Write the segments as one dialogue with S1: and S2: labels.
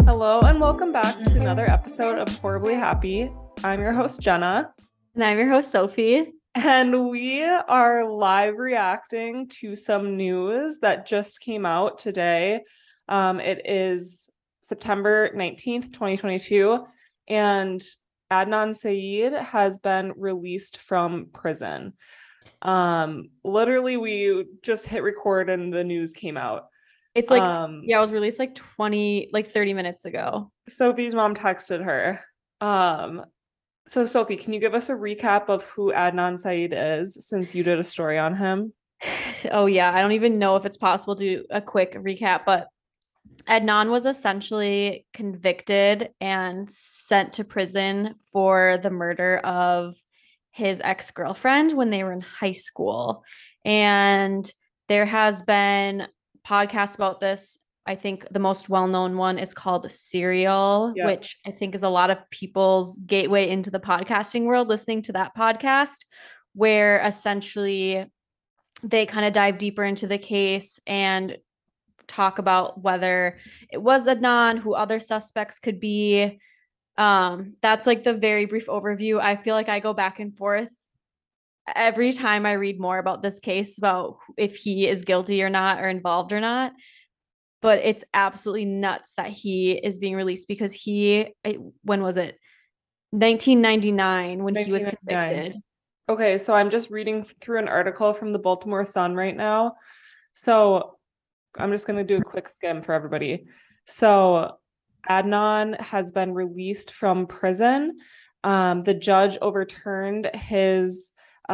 S1: Hello and welcome back to another episode of Horribly Happy. I'm your host, Jenna.
S2: And I'm your host, Sophie.
S1: And we are live reacting to some news that just came out today. It is September 19th, 2022, and Adnan Syed has been released from prison. Literally, we just hit record and the news came out.
S2: It's like, it was released like 30 minutes ago.
S1: Sophie's mom texted her. So Sophie, can you give us a recap of who Adnan Syed is since you did a story on him?
S2: Oh yeah, I don't even know if it's possible to do a quick recap, but Adnan was essentially convicted and sent to prison for the murder of his ex-girlfriend when they were in high school. And there has been podcasts about this. I think the most well-known one is called Serial, which I think is a lot of people's gateway into the podcasting world, listening to that podcast, where essentially they kind of dive deeper into the case and talk about whether it was Adnan, who other suspects could be. That's like the very brief overview. I feel like I go back and forth every time I read more about this case, about if he is guilty or not, or involved or not. But it's absolutely nuts that he is being released because when was it? 1999 when he was convicted.
S1: Okay, so I'm just reading through an article from the Baltimore Sun right now. So I'm just going to do a quick skim for everybody. So Adnan has been released from prison. The judge overturned his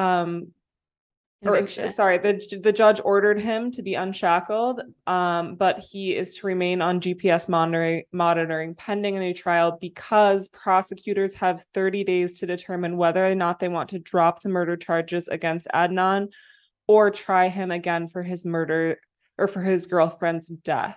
S1: the judge ordered him to be unshackled, but he is to remain on GPS monitoring pending a new trial because prosecutors have 30 days to determine whether or not they want to drop the murder charges against Adnan or try him again for his murder or for his girlfriend's death.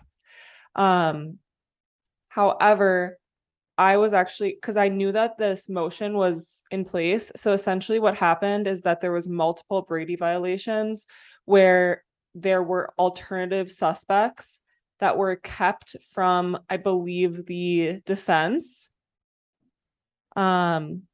S1: However, I was actually, because I knew that this motion was in place. So essentially what happened is that there was multiple Brady violations where there were alternative suspects that were kept from, I believe, the defense. So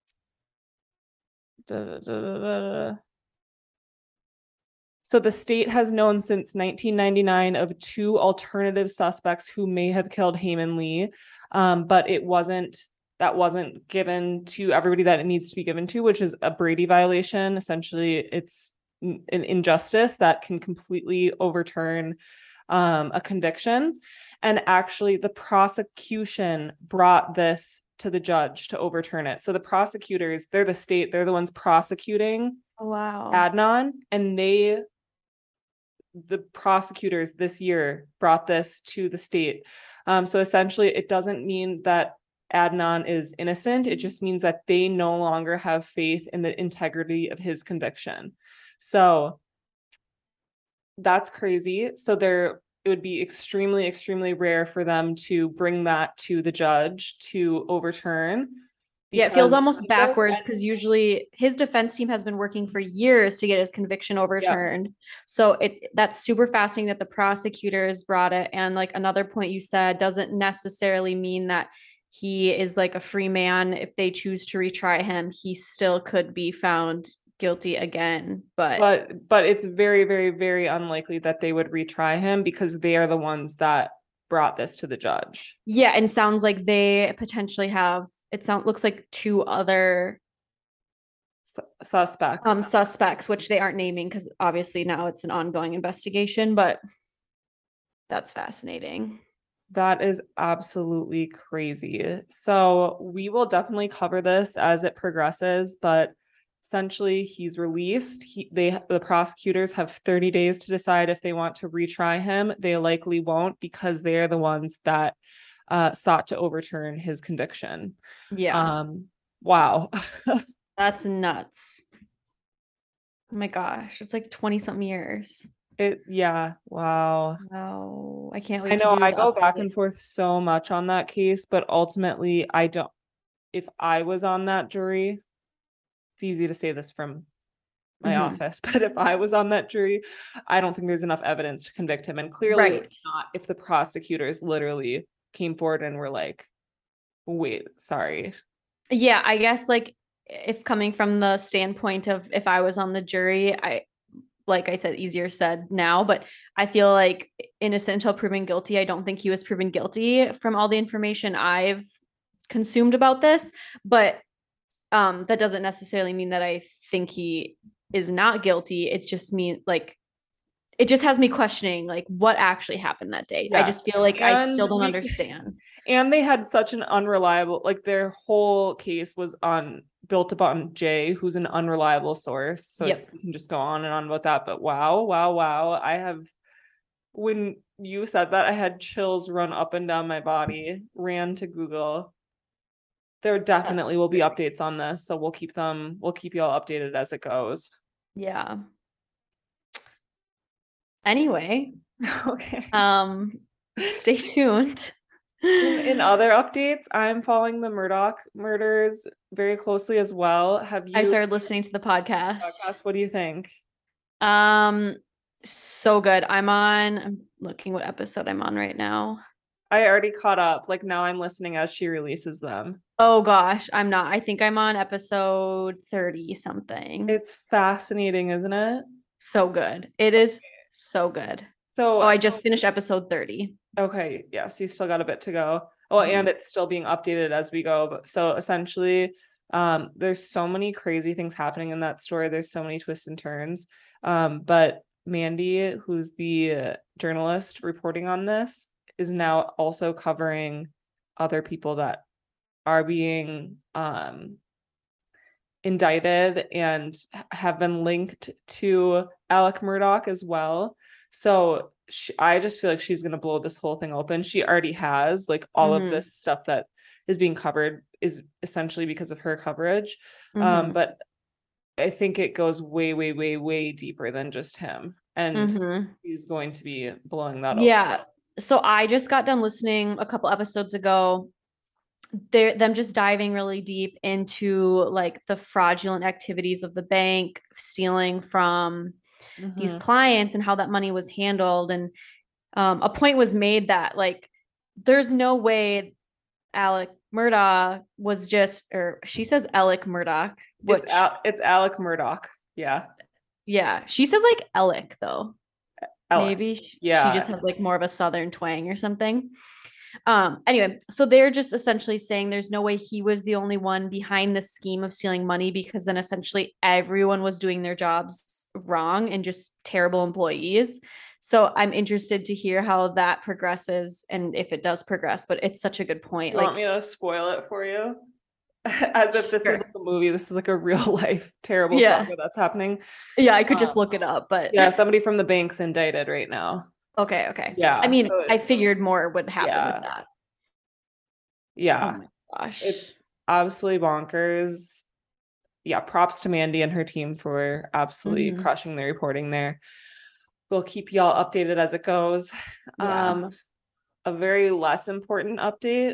S1: the state has known since 1999 of two alternative suspects who may have killed Hae Min Lee. But that wasn't given to everybody that it needs to be given to, which is a Brady violation. Essentially, it's an injustice that can completely overturn a conviction. And actually, the prosecution brought this to the judge to overturn it. So the prosecutors, they're the state, they're the ones prosecuting Adnan, and the prosecutors this year brought this to the state. So essentially, it doesn't mean that Adnan is innocent. It just means that they no longer have faith in the integrity of his conviction. So that's crazy. So it would be extremely, extremely rare for them to bring that to the judge to overturn.
S2: Yeah, it feels almost backwards because usually his defense team has been working for years to get his conviction overturned. Yep. So that's super fascinating that the prosecutors brought it. And like another point you said doesn't necessarily mean that he is like a free man. If they choose to retry him, he still could be found guilty again. But
S1: it's very, very, very unlikely that they would retry him because they are the ones that brought this to the judge.
S2: Yeah, and sounds like they potentially have, looks like two other
S1: suspects,
S2: which they aren't naming because obviously now it's an ongoing investigation, but that's fascinating.
S1: That is absolutely crazy. So we will definitely cover this as it progresses, but essentially he's released. The prosecutors have 30 days to decide if they want to retry him. They likely won't because they are the ones that sought to overturn his conviction.
S2: Yeah.
S1: Wow.
S2: That's nuts. Oh my gosh. It's like 20 something years.
S1: Wow.
S2: I can't wait.
S1: I know I go back and forth so much on that case, but ultimately if I was on that jury, it's easy to say this from my office, but if I was on that jury, I don't think there's enough evidence to convict him. And clearly it's not if the prosecutors literally came forward and were like, wait, sorry.
S2: Yeah, I guess like if coming from the standpoint of if I was on the jury, like I said, easier said now, but I feel like innocent until proven guilty. I don't think he was proven guilty from all the information I've consumed about this, but that doesn't necessarily mean that I think he is not guilty. It just mean like it just has me questioning like what actually happened that day. I just feel like I still don't understand.
S1: And they had such an unreliable, like their whole case was built upon Jay, who's an unreliable source. So
S2: Yep.
S1: you can just go on and on about that. But wow. When you said that, I had chills run up and down my body, ran to Google. There definitely will be updates on this. So we'll keep you all updated as it goes.
S2: Yeah. Anyway.
S1: Okay.
S2: Stay tuned.
S1: In other updates, I'm following the Murdaugh murders very closely as well.
S2: I started listening to the podcast.
S1: What do you think?
S2: So good. I'm looking what episode I'm on right now.
S1: I already caught up. Like now I'm listening as she releases them.
S2: Oh gosh, I'm not. I think I'm on episode 30 something.
S1: It's fascinating, isn't it?
S2: So good. It is so good. So I just finished episode 30.
S1: Okay, yeah, so you still got a bit to go. Oh, and it's still being updated as we go. But so essentially, there's so many crazy things happening in that story. There's so many twists and turns. But Mandy, who's the journalist reporting on this, is now also covering other people that are being indicted and have been linked to Alec Murdaugh as well. So I just feel like she's going to blow this whole thing open. She already has, like all of this stuff that is being covered is essentially because of her coverage. But I think it goes way, way, way, way deeper than just him. And he's going to be blowing that
S2: open. So I just got done listening a couple episodes ago. Them just diving really deep into like the fraudulent activities of the bank, stealing from these clients and how that money was handled. And a point was made that like there's no way Alec Murdaugh was just, or she says Alec Murdaugh, which
S1: it's Alec Murdaugh. Yeah,
S2: she says like Alec though. Alec. Maybe she just has like more of a southern twang or something. Anyway, so they're just essentially saying there's no way he was the only one behind the scheme of stealing money, because then essentially everyone was doing their jobs wrong and just terrible employees. So I'm interested to hear how that progresses and if it does progress, but it's such a good point.
S1: You want me to spoil it for you? As if this is like a movie, this is like a real life terrible saga that's happening.
S2: Yeah, I could just look it up, but
S1: somebody from the bank's indicted right now.
S2: Okay.
S1: Yeah.
S2: I mean, I figured more would happen with that.
S1: Yeah.
S2: Oh my gosh.
S1: It's absolutely bonkers. Yeah, props to Mandy and her team for absolutely crushing the reporting there. We'll keep y'all updated as it goes. A very less important update.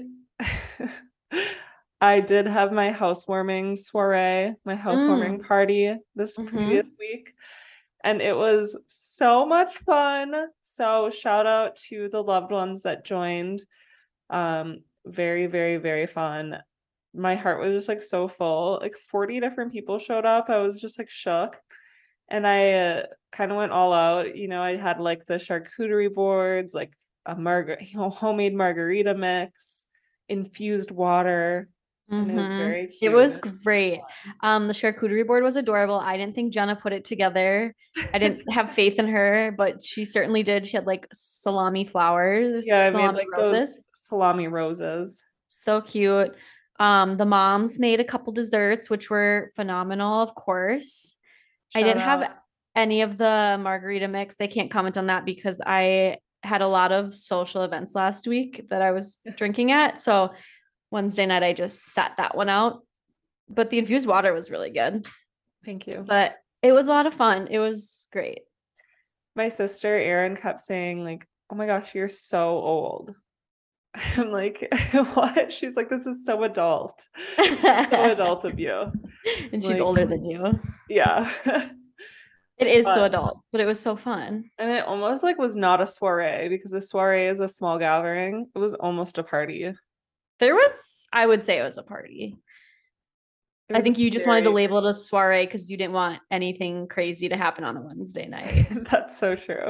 S1: I did have my housewarming soiree, my housewarming party this previous week. And it was so much fun. So shout out to the loved ones that joined. Very, very, very fun. My heart was just like so full. Like 40 different people showed up. I was just like shook. And I kind of went all out. You know, I had like the charcuterie boards, like a homemade margarita mix, infused water. And it was very cute.
S2: It was great. The charcuterie board was adorable. I didn't think Jenna put it together. I didn't have faith in her, but she certainly did. She had like salami flowers.
S1: Yeah, I made like those salami roses.
S2: So cute. The moms made a couple desserts, which were phenomenal, of course. I didn't have any of the margarita mix. They can't comment on that because I had a lot of social events last week that I was drinking at. So Wednesday night, I just sat that one out. But the infused water was really good.
S1: Thank you.
S2: But it was a lot of fun. It was great.
S1: My sister, Erin, kept saying like, oh my gosh, you're so old. I'm like, what? She's like, this is so adult. So adult of you.
S2: And she's older than you.
S1: Yeah.
S2: It is so
S1: But
S2: adult, but it was so fun.
S1: and it almost like was not a soiree because a soiree is a small gathering. It was almost a party. It
S2: There was, I would say it was a party. I
S1: was a
S2: think you just wanted to
S1: very
S2: label it a soiree because you didn't want anything crazy to happen on a Wednesday night.
S1: that's so true.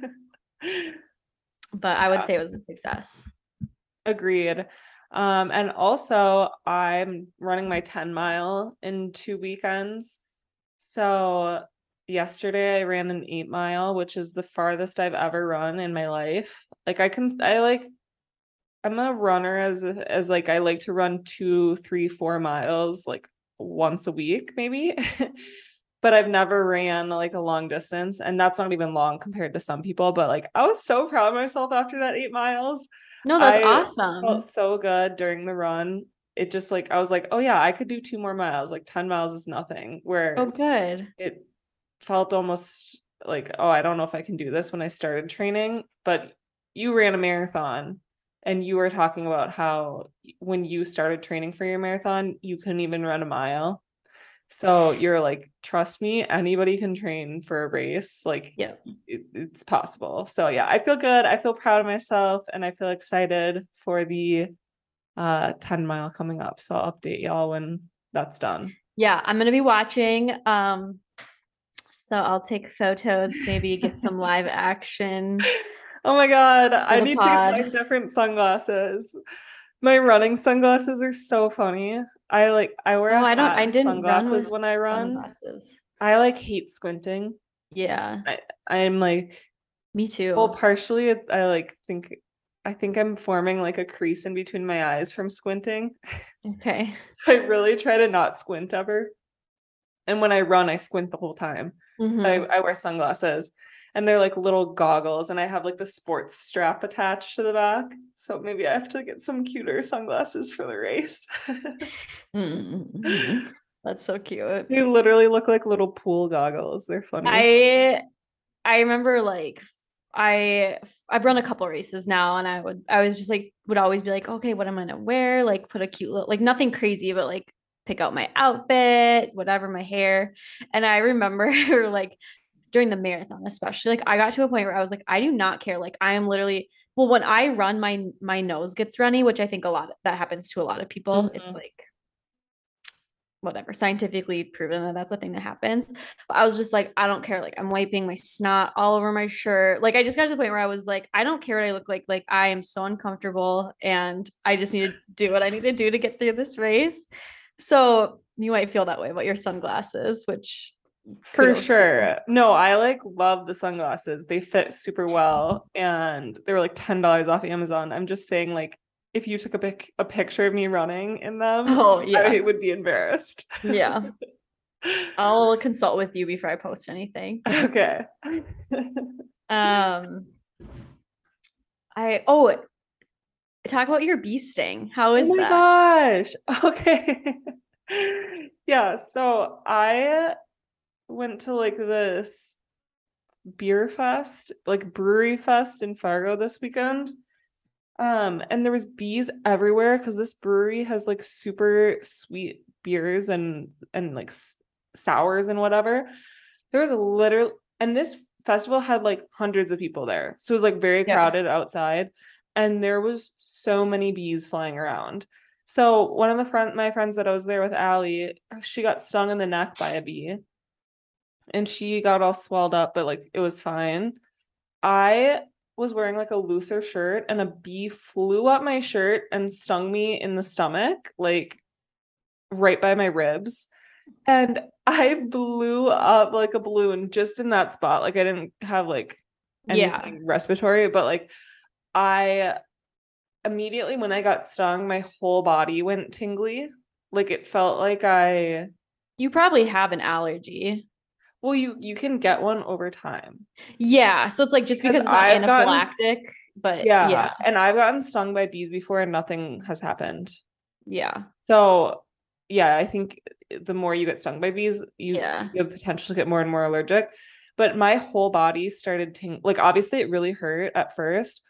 S2: But I would
S1: Yeah,
S2: say it was a success.
S1: agreed. And also I'm running my 10 mile in 2 weekends. So yesterday I ran an 8 mile, which is the farthest I've ever run in my life. Like I'm a runner as like I like to run 2, 3, 4 miles like once a week, maybe. But I've never ran like a long distance, and that's not even long compared to some people. But like I was so proud of myself after that 8 miles.
S2: No, that's
S1: I felt
S2: awesome.
S1: so good during the run. It just like I was like, oh yeah, I could do 2 more miles. Like 10 miles is nothing.
S2: Oh,
S1: Where
S2: good.
S1: it felt almost like, oh, I don't know if I can do this when I started training. But you ran a marathon and you were talking about how when you started training for your marathon, you couldn't even run a mile. So you're like, trust me, anybody can train for a race. Like
S2: Yeah.
S1: it's possible. So yeah, I feel good. I feel proud of myself and I feel excited for the 10 mile coming up. So I'll update y'all when that's done.
S2: Yeah, I'm gonna be watching. So I'll take photos, maybe get some live action
S1: Oh my God,
S2: for
S1: I
S2: the
S1: need to get my
S2: pod.
S1: different sunglasses. My running sunglasses are so funny. I wear
S2: Oh,
S1: a hat
S2: I
S1: and
S2: didn't run
S1: sunglasses
S2: with
S1: when I run.
S2: sunglasses.
S1: I like hate squinting.
S2: Yeah,
S1: I'm like,
S2: me
S1: well,
S2: too.
S1: partially I think I'm forming like a crease in between my eyes from squinting.
S2: Okay.
S1: I really try to not squint ever. And when I run, I squint the whole time.
S2: Mm-hmm.
S1: I wear sunglasses and they're like little goggles and I have like the sports strap attached to the back. So maybe I have to get some cuter sunglasses for the race.
S2: Mm-hmm. That's so cute.
S1: They literally look like little pool goggles. They're funny.
S2: I I remember like I've run a couple races now and I was just like would always be like, okay, what am I gonna wear? Like put a cute little like nothing crazy, but like pick out my outfit, whatever, my hair. And I remember like during the marathon, especially, like I got to a point where I was like, I do not care. Like I am literally well, when I run, my nose gets runny, which I think a lot that happens to a lot of people. It's
S1: Mhm.
S2: like whatever scientifically proven that that's a thing that happens, but I was just like I don't care, like I'm wiping my snot all over my shirt, like I just got to the point where I was like I don't care what I look like I am so uncomfortable and I just need to do what I need to do to get through this race. So you might feel that way about your sunglasses, which
S1: For
S2: kudos to you.
S1: sure. No, I like love the sunglasses. They fit super well and they were like $10 off Amazon. I'm just saying like if you took a picture of me running in them,
S2: Oh
S1: I
S2: yeah,
S1: would be embarrassed.
S2: yeah, I'll consult with you before I post anything.
S1: Okay.
S2: um I oh talk about your bee sting, how
S1: Oh
S2: is
S1: my
S2: that?
S1: gosh. Okay. Yeah, so I went to like this beer fest, like brewery fest in Fargo this weekend. And there was bees everywhere because this brewery has like super sweet beers and like sours and whatever. There was a literal and this festival had like hundreds of people there. So it was like very
S2: Yeah.
S1: crowded outside and there was so many bees flying around. So one of my friends that I was there with, Allie, she got stung in the neck by a bee and she got all swelled up, but like it was fine. I was wearing like a looser shirt and a bee flew up my shirt and stung me in the stomach, like right by my ribs. And I blew up like a balloon just in that spot. Like I didn't have like
S2: Yeah.
S1: anything respiratory, but like I immediately when I got stung, my whole body went tingly. Like it felt like
S2: You probably have an allergy.
S1: well, you can get one over time
S2: Yeah. So it's like just
S1: because
S2: because it's not anaphylactic, but yeah.
S1: yeah, and I've gotten stung by bees before and nothing has happened.
S2: Yeah.
S1: So yeah, I think the more you get stung by bees,
S2: Yeah.
S1: you have potential to get more and more allergic. But my whole body started like obviously it really hurt at first,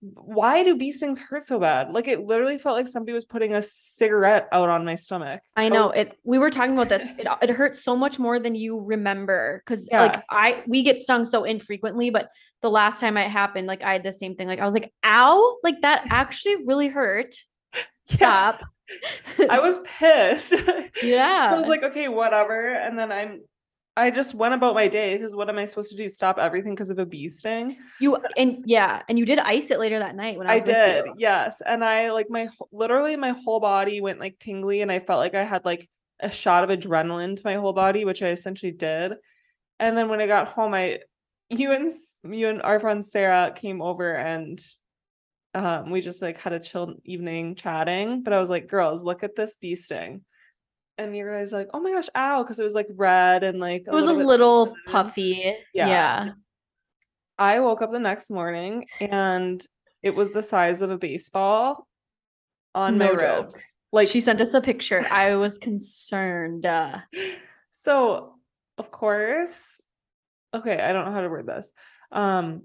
S1: why do bee stings hurt so bad? Like it literally felt like somebody was putting a cigarette out on my stomach.
S2: I know it. We were talking about this. It hurts so much more than you remember because like
S1: Yes.
S2: we get stung so infrequently, but the last time it happened, like I had the same thing. Like I was like, ow, like that actually really hurt.
S1: Yeah.
S2: Stop.
S1: I was pissed. I was
S2: Yeah.
S1: like, okay, whatever. And then I just went about my day because what am I supposed to do? Stop everything because of a bee sting?
S2: And you did ice it later that night when I
S1: I
S2: was with you.
S1: did, yes. And I like literally my whole body went like tingly and I felt like I had like a shot of adrenaline to my whole body, which I essentially did. And then when I got home, you and our friend Sarah came over and we just like had a chill evening chatting. But I was like, girls, look at this bee sting. And you guys like, oh my gosh, ow, because it was like red and like
S2: It
S1: a
S2: was a
S1: little bit
S2: little
S1: swollen.
S2: puffy.
S1: Yeah.
S2: Yeah.
S1: I woke up the next morning and it was the size of a baseball on my
S2: No joke.
S1: ribs.
S2: She
S1: Like,
S2: sent us a picture. I was concerned.
S1: so of course, okay, I don't know how to word this. Um,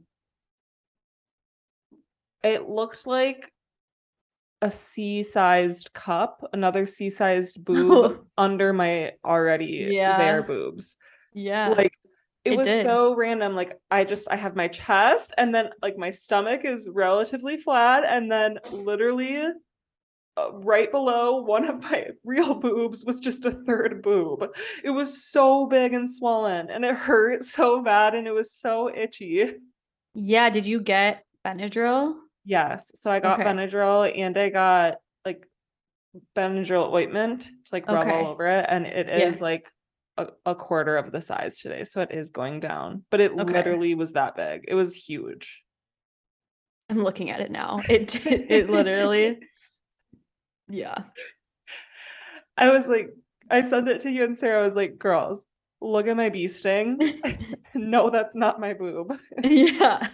S1: it looked like a C-sized cup, another C-sized boob under my already there
S2: Yeah.
S1: boobs.
S2: Yeah.
S1: Like it
S2: It
S1: was
S2: did.
S1: so random. Like I have my chest and then like my stomach is relatively flat and then literally right below one of my real boobs was just a third boob. It was so big and swollen and it hurt so bad and it was so itchy.
S2: Yeah. Did you get Benadryl?
S1: Yes. So I got
S2: Okay.
S1: Benadryl and I got like Benadryl ointment to like rub all
S2: Okay.
S1: over it. And it
S2: Yeah.
S1: is like a quarter of the size today. So it is going down. But it
S2: Okay.
S1: literally was that big. It was huge.
S2: I'm looking at it now. It literally, yeah.
S1: I was like, I sent it to you and Sarah. I was like, girls, look at my bee sting. No, that's not my boob.
S2: Yeah.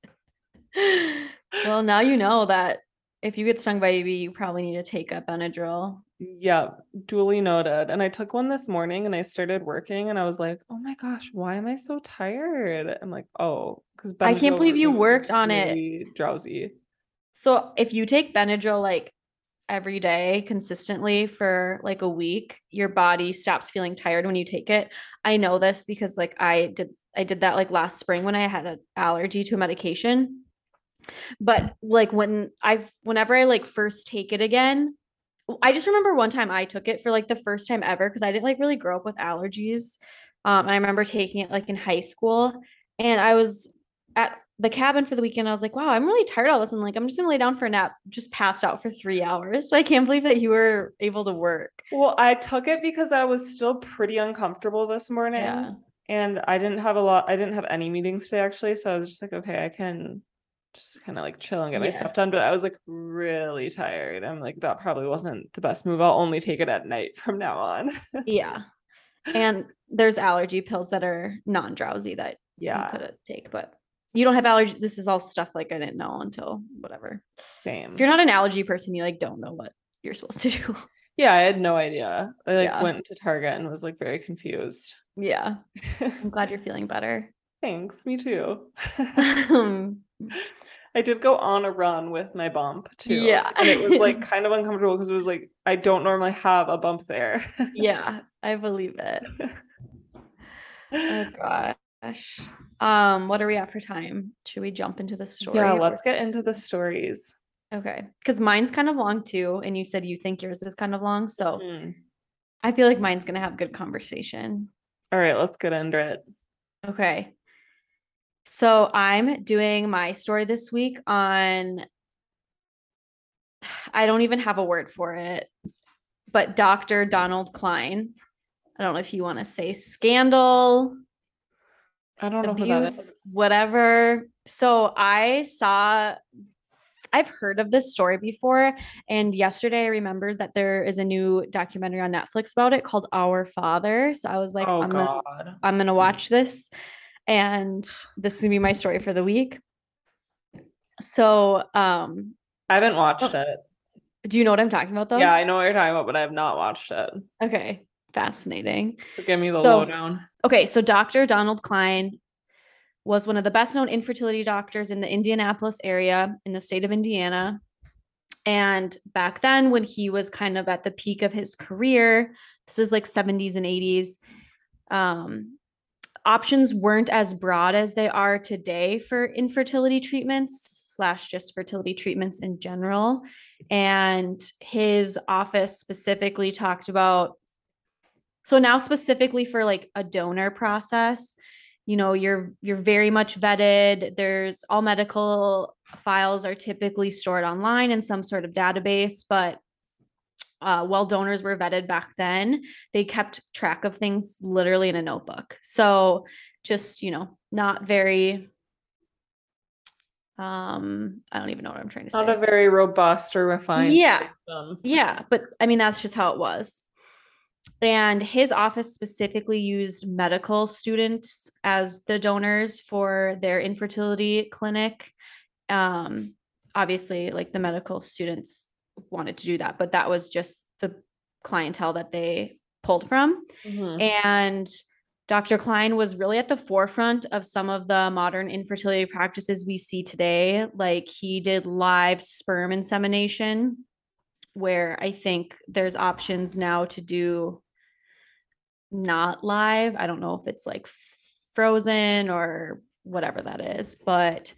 S2: Well, now you know that if you get stung by a bee, you probably need to take a Benadryl.
S1: Yeah, duly noted. And I took one this morning and I started working and I was like, oh my gosh, why am I so tired? I'm like, oh, because
S2: I can't believe
S1: Benadryl
S2: you
S1: makes me
S2: worked on it.
S1: really drowsy.
S2: So if you take Benadryl like every day consistently for like a week, your body stops feeling tired when you take it. I know this because like I did that like last spring when I had an allergy to a medication. But like whenever I like first take it again, I just remember one time I took it for like the first time ever because I didn't like really grow up with allergies. And I remember taking it like in high school and I was at the cabin for the weekend. I was like, wow, I'm really tired all this. And like, I'm just gonna lay down for a nap, just passed out for 3 hours. So I can't believe that you were able to work.
S1: Well, I took it because I was still pretty uncomfortable this morning
S2: Yeah.
S1: and I didn't have any meetings today actually. So I was just like, okay, I can just kind of like chill and get my
S2: Yeah.
S1: stuff done. But I was like really tired. I'm like, that probably wasn't the best move. I'll only take it at night from now on.
S2: Yeah. And there's allergy pills that are non-drowsy that you
S1: Yeah,
S2: could take, but you don't have allergy. This is all stuff like I didn't know until whatever. If you're
S1: same.
S2: not an allergy person, you like don't know what you're supposed to do.
S1: Yeah, I had no idea. I like
S2: Yeah.
S1: went to Target and was like very confused.
S2: Yeah. I'm glad you're feeling better.
S1: Thanks, me too.
S2: Um,
S1: I did go on a run with my bump too.
S2: yeah.
S1: And it was like kind of uncomfortable because it was like I don't normally have a bump there.
S2: Yeah, I believe it. Oh gosh. What are we at for time? Should we jump into the
S1: Yeah,
S2: story or
S1: let's get into the stories.
S2: okay? Because mine's kind of long too, and you said you think yours is kind of long, so
S1: Hmm.
S2: I feel like mine's gonna have good conversation.
S1: All right, let's get into it.
S2: Okay. So I'm doing my story this week on I don't even have a word for it, but Dr. Donald Klein. I don't know if you want to say scandal,
S1: I don't know who that
S2: abuse,
S1: is.
S2: whatever. So I've heard of this story before. And yesterday I remembered that there is a new documentary on Netflix about it called Our Father. So I was like,
S1: Oh
S2: I'm gonna
S1: God.
S2: I'm gonna watch this. And this is gonna be my story for the week. So
S1: I haven't watched
S2: oh,
S1: it.
S2: do you know what I'm talking about
S1: Yeah,
S2: though?
S1: I know what you're talking about, but I have not watched it.
S2: Okay, fascinating.
S1: So give me the
S2: So
S1: lowdown.
S2: okay, so Dr. Donald Klein was one of the best known infertility doctors in the Indianapolis area in the state of Indiana. And back then, when he was kind of at the peak of his career, this is like 70s and 80s, options weren't as broad as they are today for infertility treatments / just fertility treatments in general. And his office specifically talked about, so now specifically for like a donor process, you're very much vetted. There's all medical files are typically stored online in some sort of database, but while donors were vetted back then, they kept track of things literally in a notebook. So just, not very, I don't even know what I'm trying to say.
S1: Not a very robust or refined
S2: Yeah.
S1: system.
S2: Yeah. But I mean, that's just how it was. And his office specifically used medical students as the donors for their infertility clinic. Obviously, like the medical students wanted to do that, but that was just the clientele that they pulled from.
S1: Mm-hmm.
S2: And Dr. Klein was really at the forefront of some of the modern infertility practices we see today. Like he did live sperm insemination, where I think there's options now to do not live. I don't know if it's like frozen or whatever that is, but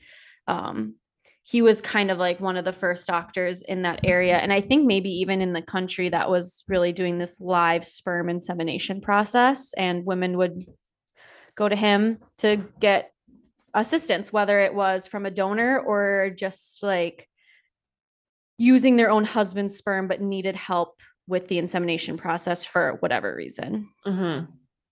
S2: he was kind of like one of the first doctors in that area. And I think maybe even in the country that was really doing this live sperm insemination process, and women would go to him to get assistance, whether it was from a donor or just like using their own husband's sperm, but needed help with the insemination process for whatever reason.
S1: Mm-hmm.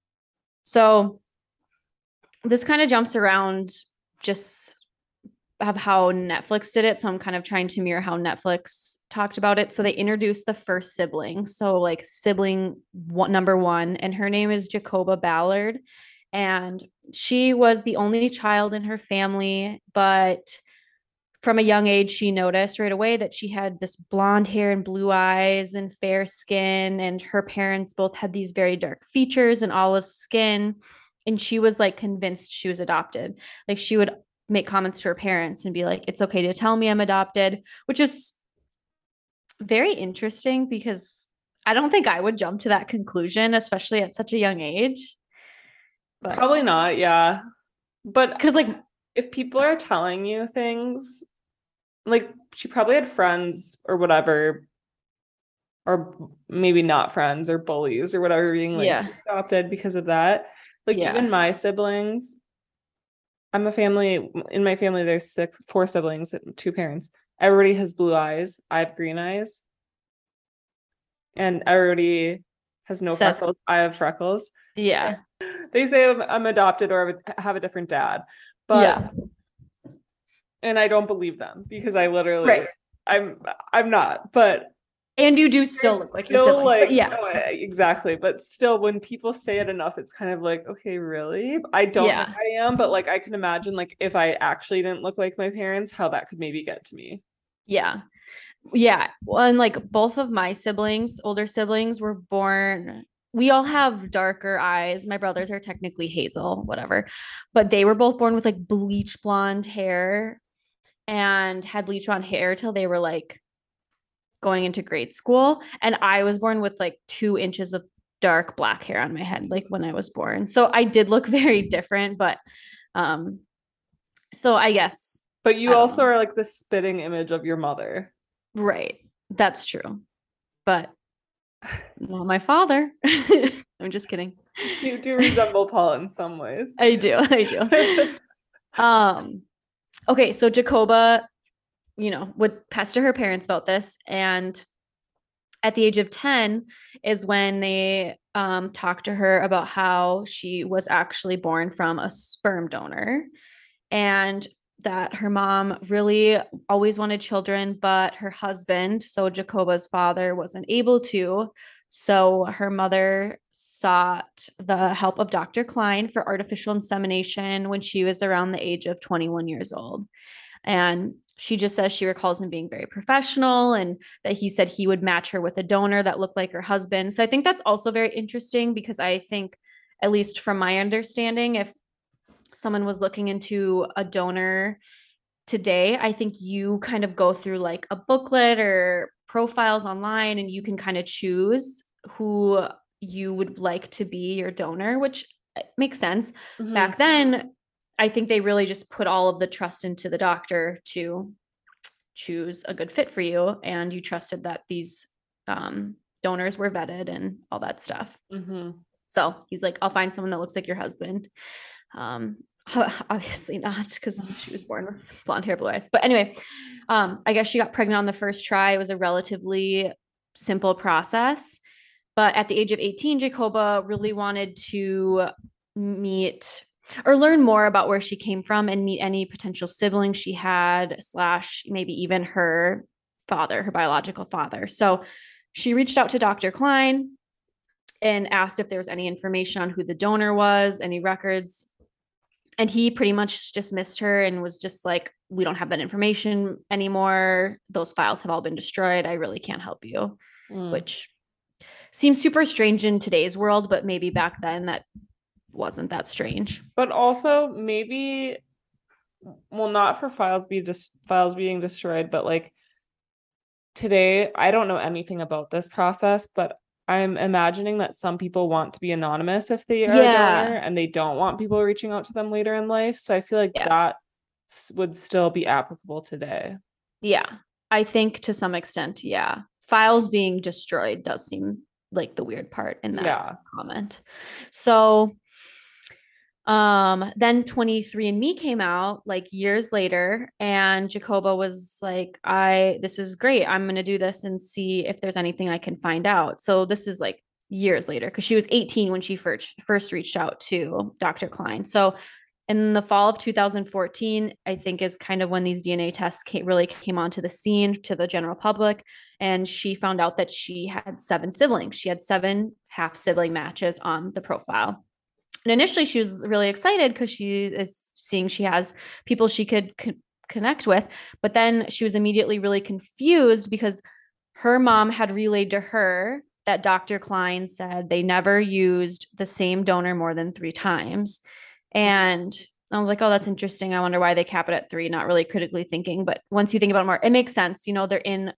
S2: So this kind of jumps around just of how Netflix did it. So I'm kind of trying to mirror how Netflix talked about it. So they introduced the first sibling. So like number one, and her name is Jacoba Ballard. And she was the only child in her family, but from a young age, she noticed right away that she had this blonde hair and blue eyes and fair skin. And her parents both had these very dark features and olive skin. And she was like convinced she was adopted. Like she would make comments to her parents and be like, it's okay to tell me I'm adopted, which is very interesting because I don't think I would jump to that conclusion, especially at such a young age.
S1: But probably not, yeah. But
S2: because like
S1: if people are telling you things, like she probably had friends or whatever, or maybe not friends or bullies or whatever, being like adopted because of that. Like even my siblings, in my family, there's 4 siblings, 2 parents. Everybody has blue eyes. I have green eyes. And everybody has no freckles. I have freckles.
S2: Yeah.
S1: They say I'm adopted or have a different dad. But and I don't believe them because I literally I'm not, but
S2: and you do still look like your siblings,
S1: like, no, exactly. But still, when people say it enough, it's kind of like, okay, really? I don't think I am, but like I can imagine like if I actually didn't look like my parents, how that could maybe get to me.
S2: Yeah. Yeah. Well, and like both of my siblings, older siblings, were born. We all have darker eyes. My brothers are technically hazel, whatever, but they were both born with like bleach blonde hair and had bleach blonde hair till they were like going into grade school. And I was born with like 2 inches of dark black hair on my head, like when I was born. So I did look very different, but so I guess.
S1: But you also are like the spitting image of your mother.
S2: Right. That's true. But not my father. I'm just kidding.
S1: You do resemble Paul in some ways.
S2: I do. Okay, so Jacoba, would pester her parents about this. And at the age of 10 is when they talked to her about how she was actually born from a sperm donor and that her mom really always wanted children, but her husband, so Jacoba's father, wasn't able to. So her mother sought the help of Dr. Klein for artificial insemination when she was around the age of 21 years old. And she just says she recalls him being very professional and that he said he would match her with a donor that looked like her husband. So I think that's also very interesting because I think, at least from my understanding, if someone was looking into a donor today, I think you kind of go through like a booklet or profiles online and you can kind of choose who you would like to be your donor, which makes sense.
S1: Mhm.
S2: Back then, I think they really just put all of the trust into the doctor to choose a good fit for you. And you trusted that these donors were vetted and all that stuff.
S1: Mhm.
S2: So he's like, I'll find someone that looks like your husband. Um, obviously not because she was born with blonde hair, blue eyes. But anyway, I guess she got pregnant on the first try. It was a relatively simple process. But at the age of 18, Jacoba really wanted to meet or learn more about where she came from and meet any potential siblings she had, slash, maybe even her father, her biological father. So she reached out to Dr. Klein and asked if there was any information on who the donor was, any records. And he pretty much dismissed her and was just like, we don't have that information anymore. Those files have all been destroyed. I really can't help you,
S1: Mm.
S2: which seems super strange in today's world, but maybe back then that wasn't that strange.
S1: But also maybe, well, not for files being destroyed, but like today, I don't know anything about this process, but I'm imagining that some people want to be anonymous if they are a donor
S2: Yeah.
S1: and they don't want people reaching out to them later in life. So I feel like
S2: Yeah.
S1: that would still be applicable today.
S2: Yeah. I think to some extent, yeah. Files being destroyed does seem like the weird part in that
S1: Yeah.
S2: comment. So then 23andMe came out like years later, and Jacoba was like, this is great. I'm gonna do this and see if there's anything I can find out. So this is like years later because she was 18 when she first reached out to Dr. Klein. So in the fall of 2014, I think is kind of when these DNA tests really came onto the scene to the general public. And she found out that she had 7 siblings. She had 7 half sibling matches on the profile. And initially, she was really excited because she is seeing she has people she could connect with. But then she was immediately really confused because her mom had relayed to her that Dr. Klein said they never used the same donor more than 3 times. And I was like, oh, that's interesting. I wonder why they cap it at 3, not really critically thinking. But once you think about it more, it makes sense. You know, they're in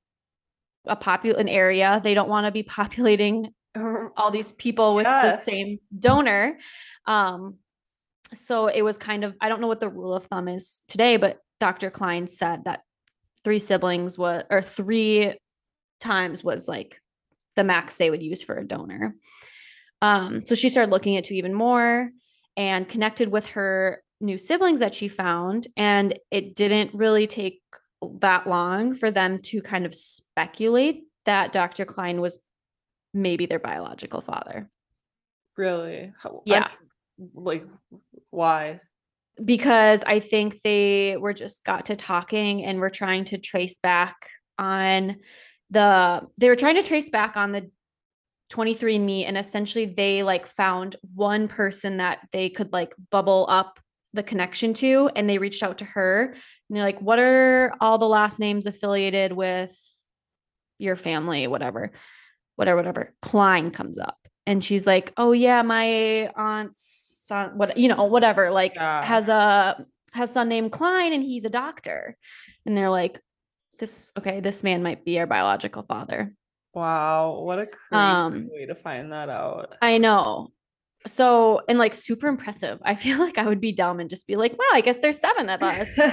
S2: an area. They don't want to be populating all these people with the
S1: Yes.
S2: same donor. Um, so it was kind of, I don't know what the rule of thumb is today, but Dr. Klein said that 3 siblings was, or 3 times was like the max they would use for a donor. So she started looking into even more and connected with her new siblings that she found. And it didn't really take that long for them to kind of speculate that Dr. Klein was maybe their biological father.
S1: Really?
S2: Yeah.
S1: Like, why?
S2: Because I think they were just got to talking and were trying to trace back on they were trying to trace back on the 23andMe, and essentially they like found one person that they could like bubble up the connection to, and they reached out to her and they're like, what are all the last names affiliated with your family, whatever. Klein comes up. And she's like, oh yeah, my aunt's son, whatever, like
S1: Yeah.
S2: has son named Klein and he's a doctor. And they're like, this man might be our biological father.
S1: Wow. What a crazy
S2: Um,
S1: way to find that out.
S2: I know. So, and like super impressive. I feel like I would be dumb and just be like, wow, I guess there's 7 of us.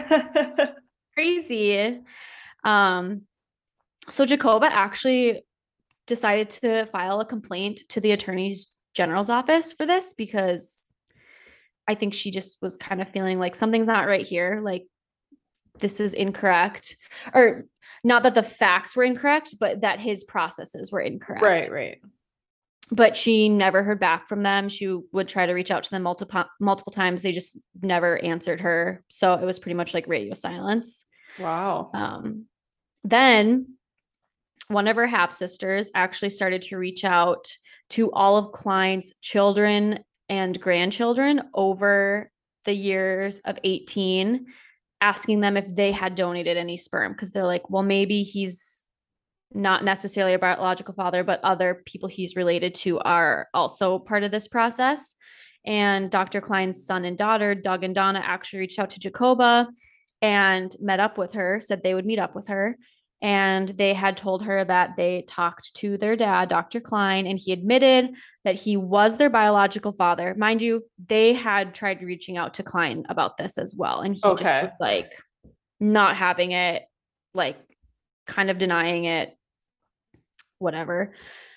S2: Crazy. Um, so Jacoba actually decided to file a complaint to the attorney general's office for this because I think she just was kind of feeling like something's not right here. Like this is incorrect, or not that the facts were incorrect, but that his processes were incorrect.
S1: Right, right.
S2: But she never heard back from them. She would try to reach out to them multiple times. They just never answered her. So it was pretty much like radio silence.
S1: Wow.
S2: Then one of her half sisters actually started to reach out to all of Klein's children and grandchildren over the years of 18, asking them if they had donated any sperm because they're like, well, maybe he's not necessarily a biological father, but other people he's related to are also part of this process. And Dr. Klein's son and daughter, Doug and Donna, actually reached out to Jacoba and met up with her, said they would meet up with her. And they had told her that they talked to their dad, Dr. Klein, and he admitted that he was their biological father. Mind you, they had tried reaching out to Klein about this as well. And he just was like not having it, like kind of denying it, whatever.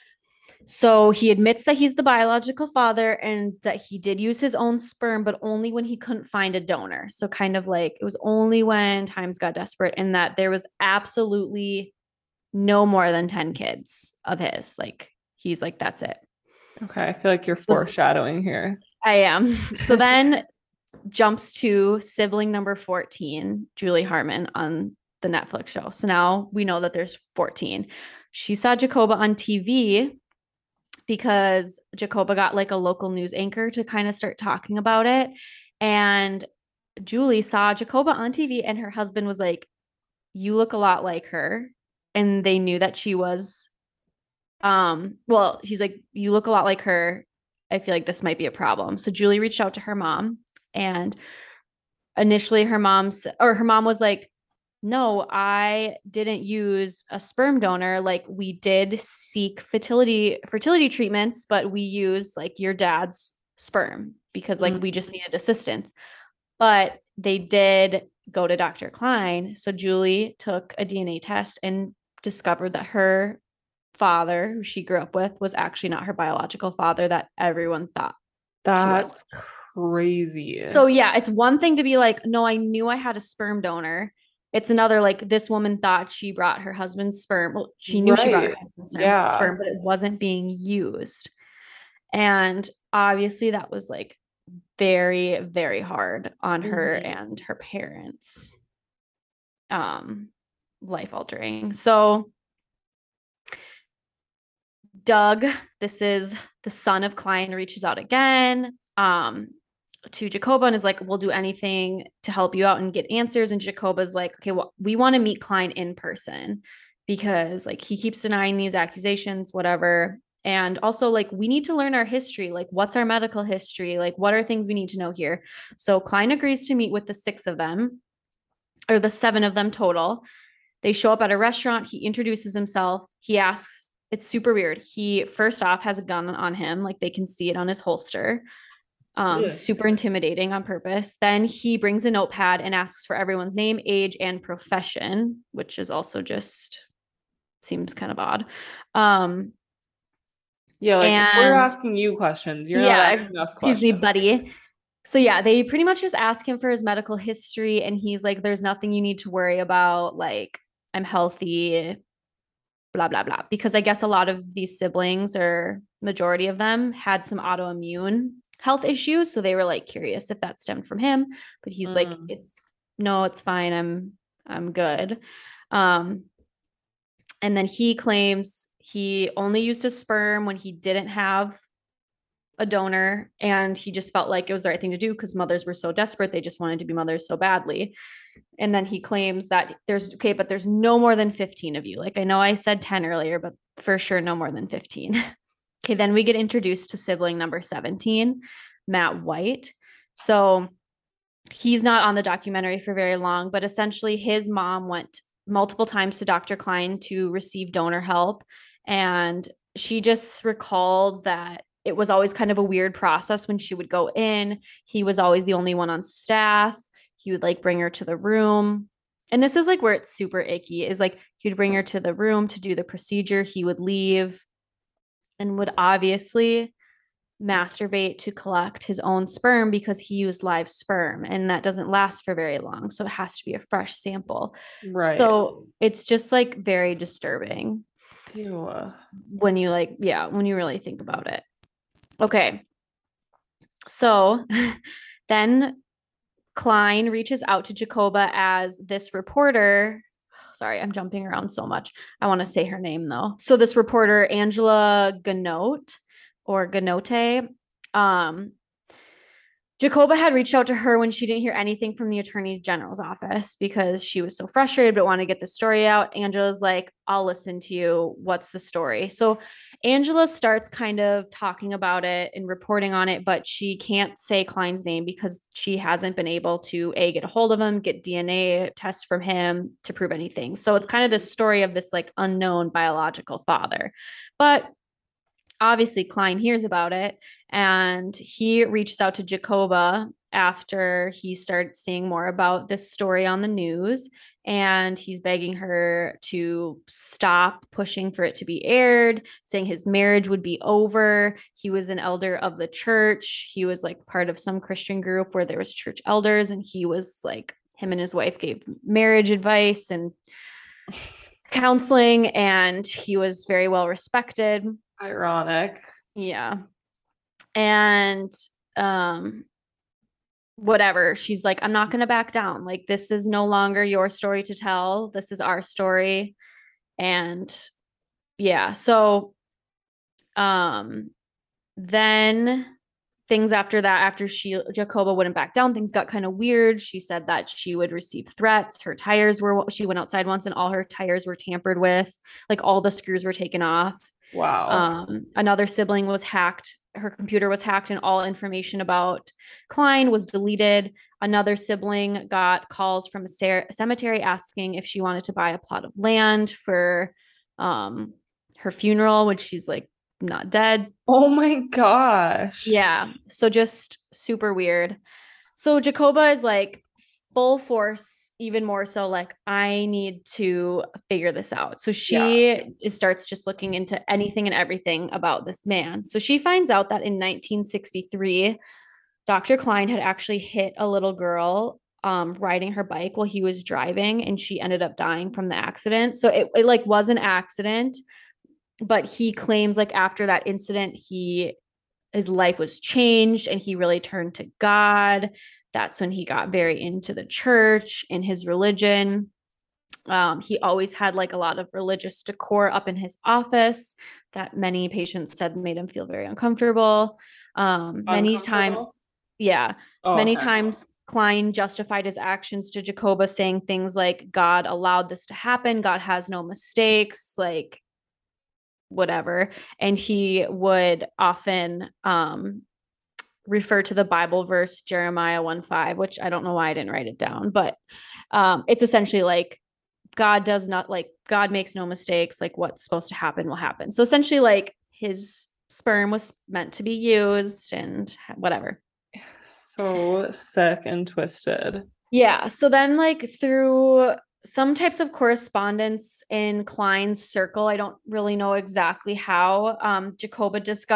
S2: So he admits that he's the biological father and that he did use his own sperm, but only when he couldn't find a donor. So kind of like it was only when times got desperate, and that there was absolutely no more than 10 kids of his. Like he's like, that's it.
S1: Okay. I feel like you're foreshadowing here.
S2: I am. So then jumps to sibling number 14, Julie Harmon on the Netflix show. So now we know that there's 14. She saw Jacoba on TV because Jacoba got like a local news anchor to kind of start talking about it. And Julie saw Jacoba on TV and her husband was like, you look a lot like her. And they knew that she was, well, he's like, you look a lot like her. I feel like this might be a problem. So Julie reached out to her mom, and initially her mom was like, no, I didn't use a sperm donor. Like we did seek fertility treatments, but we use like your dad's sperm because like we just needed assistance. But they did go to Dr. Klein. So Julie took a DNA test and discovered that her father, who she grew up with, was actually not her biological father that everyone thought.
S1: That's crazy.
S2: So yeah, it's one thing to be like, no, I knew I had a sperm donor. It's another, like, this woman thought she brought her husband's sperm. Well, she knew she brought her husband's sperm, but it wasn't being used. And obviously that was like very, very hard on her and her parents. Life altering. So Doug, this is the son of Klein, reaches out again to Jacoba and is like, we'll do anything to help you out and get answers. And Jacoba's like, okay, well, we want to meet Klein in person because like he keeps denying these accusations, whatever. And also like, we need to learn our history. Like, what's our medical history? Like, what are things we need to know here? So Klein agrees to meet with the 6 of them, or the 7 of them total. They show up at a restaurant. He introduces himself. He asks, it's super weird. He first off has a gun on him. Like they can see it on his holster. Super intimidating on purpose. Then he brings a notepad and asks for everyone's name, age, and profession, which is also just seems kind of odd.
S1: Yeah, like we're asking you questions. You're not asking us questions.
S2: Excuse me, buddy. So yeah, they pretty much just ask him for his medical history, and he's like, there's nothing you need to worry about. Like, I'm healthy, blah, blah, blah. Because I guess a lot of these siblings, or majority of them, had some autoimmune health issues. So they were like curious if that stemmed from him. But he's like, it's fine. I'm good. And then he claims he only used his sperm when he didn't have a donor, and he just felt like it was the right thing to do because mothers were so desperate. They just wanted to be mothers so badly. And then he claims that but there's no more than 15 of you. Like, I know I said 10 earlier, but for sure no more than 15. Okay, then we get introduced to sibling number 17, Matt White. So he's not on the documentary for very long, but essentially his mom went multiple times to Dr. Klein to receive donor help. And she just recalled that it was always kind of a weird process when she would go in. He was always the only one on staff. He would like bring her to the room. And this is like where it's super icky, is like he'd bring her to the room to do the procedure. He would leave and would obviously masturbate to collect his own sperm because he used live sperm, and that doesn't last for very long. So it has to be a fresh sample. Right. So it's just like very disturbing. Ew. When you when you really think about it. Okay. So then Klein reaches out to Jacoba as this reporter. Sorry, I'm jumping around so much. I want to say her name though. So this reporter, Angela Ganote or Ganote, Jacoba had reached out to her when she didn't hear anything from the Attorney General's office because she was so frustrated but wanted to get the story out. Angela's like, I'll listen to you. What's the story? So Angela starts kind of talking about it and reporting on it, but she can't say Klein's name because she hasn't been able to get a hold of him, get DNA tests from him to prove anything. So it's kind of the story of this like unknown biological father. But obviously Klein hears about it and he reaches out to Jacoba after he starts seeing more about this story on the news, and he's begging her to stop pushing for it to be aired, saying his marriage would be over. He was an elder of the church. He was like part of some Christian group where there was church elders, and he was like, him and his wife gave marriage advice and counseling, and he was very well respected.
S1: Ironic.
S2: Yeah. And um whatever, she's like, I'm not going to back down. Like, this is no longer your story to tell. This is our story. And yeah, so then things after that, after Jacoba wouldn't back down, things got kind of weird. She said that she would receive threats. Her tires were, she went outside once and all her tires were tampered with, like all the screws were taken off.
S1: Wow.
S2: Another sibling was hacked. Her computer was hacked and all information about Klein was deleted. Another sibling got calls from a cemetery asking if she wanted to buy a plot of land for her funeral when she's like not dead.
S1: Oh my gosh.
S2: Yeah. So just super weird. So Jacoba is like full force, even more so like, I need to figure this out. So she starts just looking into anything and everything about this man. So she finds out that in 1963, Dr. Klein had actually hit a little girl riding her bike while he was driving, and she ended up dying from the accident. So it like was an accident, but he claims like after that incident, his life was changed and he really turned to God. That's when he got very into the church and his religion. He always had like a lot of religious decor up in his office that many patients said made him feel very uncomfortable. Many times, yeah,
S1: Oh,
S2: many
S1: okay.
S2: times Klein justified his actions to Jacoba, saying things like, God allowed this to happen. God has no mistakes. Like, whatever. And he would often refer to the Bible verse Jeremiah 1:5, which I don't know why I didn't write it down, but it's essentially like God does not, like, God makes no mistakes, like what's supposed to happen will happen. So essentially like his sperm was meant to be used and whatever.
S1: So sick and twisted.
S2: Yeah. So then, like, through some types of correspondence in Klein's circle, I don't really know exactly how, Jacoba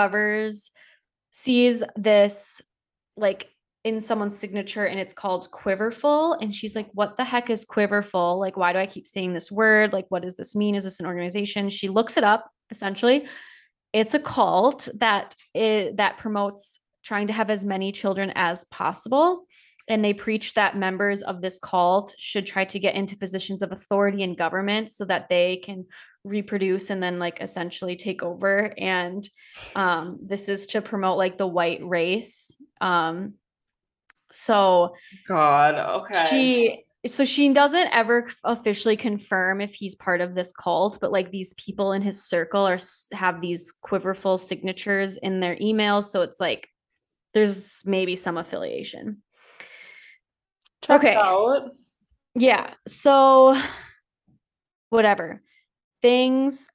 S2: sees this like in someone's signature, and it's called Quiverful. And she's like, what the heck is Quiverful? Like, why do I keep saying this word? Like, what does this mean? Is this an organization? She looks it up. Essentially, it's a cult that promotes trying to have as many children as possible. And they preach that members of this cult should try to get into positions of authority in government so that they can reproduce and then like essentially take over. And this is to promote like the white race. So
S1: God, okay.
S2: she doesn't ever officially confirm if he's part of this cult, but like these people in his circle have these quiverful signatures in their emails, so it's like there's maybe some affiliation.
S1: Checks
S2: Okay.
S1: out.
S2: Yeah. So whatever. Things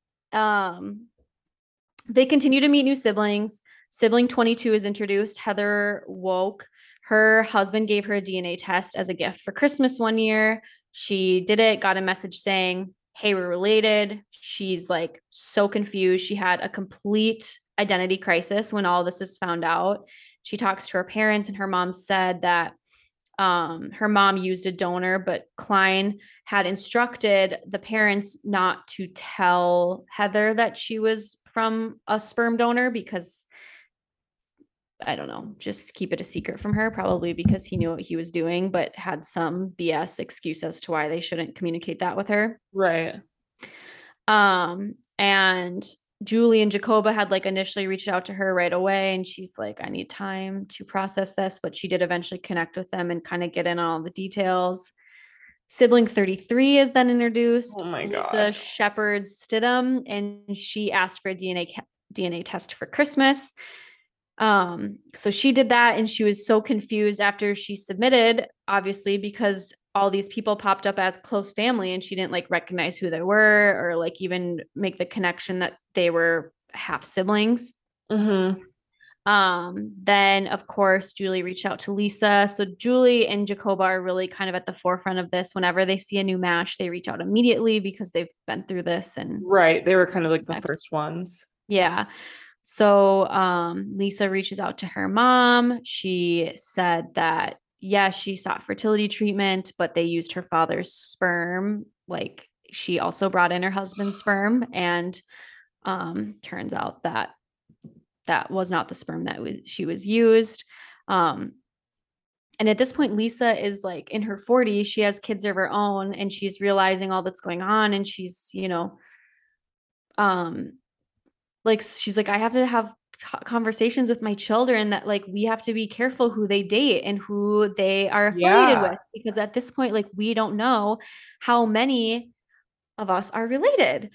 S2: they continue to meet new siblings. Sibling 22 is introduced, Heather Woke. Her husband gave her a DNA test as a gift for Christmas one year. She did it, got a message saying, hey, we're related. She's like so confused. She had a complete identity crisis when all this is found out. She talks to her parents, and her mom said that her mom used a donor, but Klein had instructed the parents not to tell Heather that she was from a sperm donor because I don't know, just keep it a secret from her, probably because he knew what he was doing, but had some BS excuse as to why they shouldn't communicate that with her.
S1: Right.
S2: And Julie and Jacoba had like initially reached out to her right away, and she's like, I need time to process this, but she did eventually connect with them and kind of get in on all the details. Sibling 33 is then introduced,
S1: Oh my
S2: Lisa
S1: God.
S2: Shepard Stidham, and she asked for a DNA test for Christmas. So she did that, and she was so confused after she submitted, obviously, because all these people popped up as close family, and she didn't like recognize who they were or like even make the connection that they were half siblings.
S1: Mm-hmm.
S2: Then of course Julie reached out to Lisa. So Julie and Jacoba are really kind of at the forefront of this. Whenever they see a new match, they reach out immediately because they've been through this and
S1: Right. They were kind of like the first ones.
S2: yeah. So Lisa reaches out to her mom. She said that yes, she sought fertility treatment, but they used her father's sperm. Like she also brought in her husband's sperm, and turns out that that was not the sperm that she was used. Um, and at this point, Lisa is like in her 40s. She has kids of her own, and she's realizing all that's going on. And she's, um, like she's like, I have to have conversations with my children that like we have to be careful who they date and who they are affiliated
S1: Yeah.
S2: with, because at this point, like we don't know how many of us are related.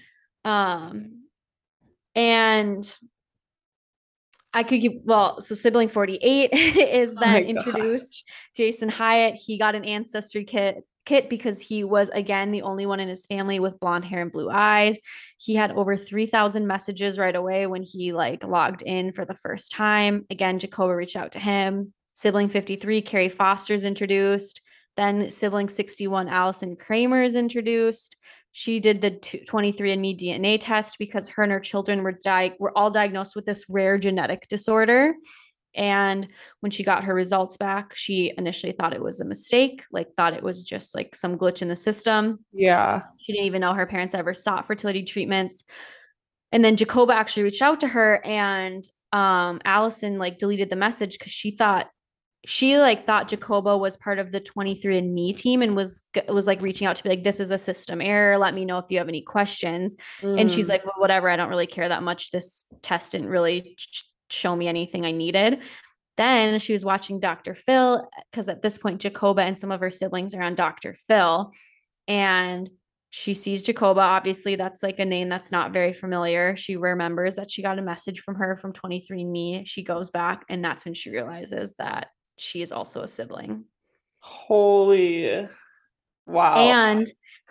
S2: And I could give, well, so sibling 48 is
S1: Oh my
S2: then
S1: God.
S2: introduced. Jason Hyatt, he got an ancestry kit because he was again the only one in his family with blonde hair and blue eyes. He had over 3,000 messages right away when he like logged in for the first time. Again, Jacoba reached out to him. Sibling 53, Carrie Foster's introduced. Then sibling 61, Allison Kramer is introduced. She did the 23andMe DNA test because her and her children were all diagnosed with this rare genetic disorder. And when she got her results back, she initially thought it was a mistake, like thought it was just like some glitch in the system.
S1: Yeah.
S2: She didn't even know her parents ever sought fertility treatments. And then Jacoba actually reached out to her, and Allison like deleted the message because she like thought Jacoba was part of the 23andMe team and was like reaching out to be like, this is a system error. Let me know if you have any questions. And she's
S1: Mm.
S2: like, well, whatever. I don't really care that much. This test didn't really show me anything I needed. Then she was watching Dr. Phil because at this point, Jacoba and some of her siblings are on Dr. Phil. And she sees Jacoba. Obviously, that's like a name that's not very familiar. She remembers that she got a message from her from 23andMe. She goes back, and that's when she realizes that she is also a sibling.
S1: Holy. Wow.
S2: And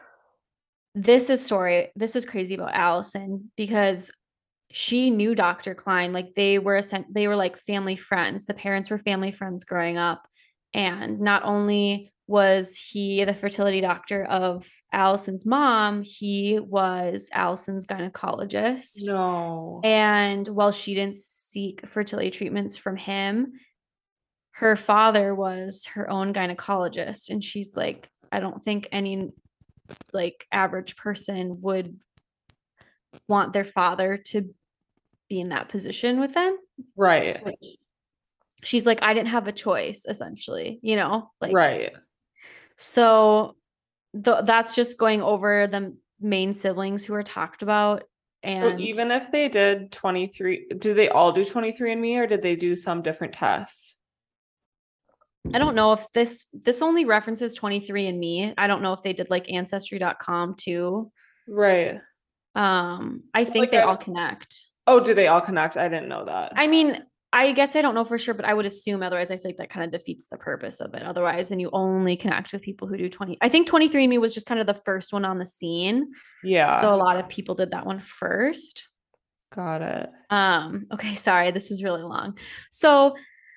S2: this is crazy about Allison because she knew Dr. Klein. Like they were like family friends. The parents were family friends growing up. And not only was he the fertility doctor of Allison's mom, he was Allison's gynecologist.
S1: No.
S2: And while she didn't seek fertility treatments from him, her father was her own gynecologist. And she's like, I don't think any like average person would want their father to be in that position with them.
S1: Right.
S2: She's like, I didn't have a choice, essentially, like,
S1: Right.
S2: so that's just going over the main siblings who are talked about.
S1: So
S2: And
S1: even if they did 23, do they all do 23andMe or did they do some different tests?
S2: I don't know if this only references 23andMe. I don't know if they did like ancestry.com too.
S1: Right.
S2: I think
S1: Like
S2: they all connect.
S1: oh, do they all connect? I didn't know that.
S2: I mean, I guess I don't know for sure, but I would assume otherwise I feel like that kind of defeats the purpose of it. Otherwise, then you only connect with people who do 20. I think 23andMe was just kind of the first one on the scene. So
S1: Yeah.
S2: a lot of people did that one first.
S1: Got it.
S2: Okay, sorry, this is really long. So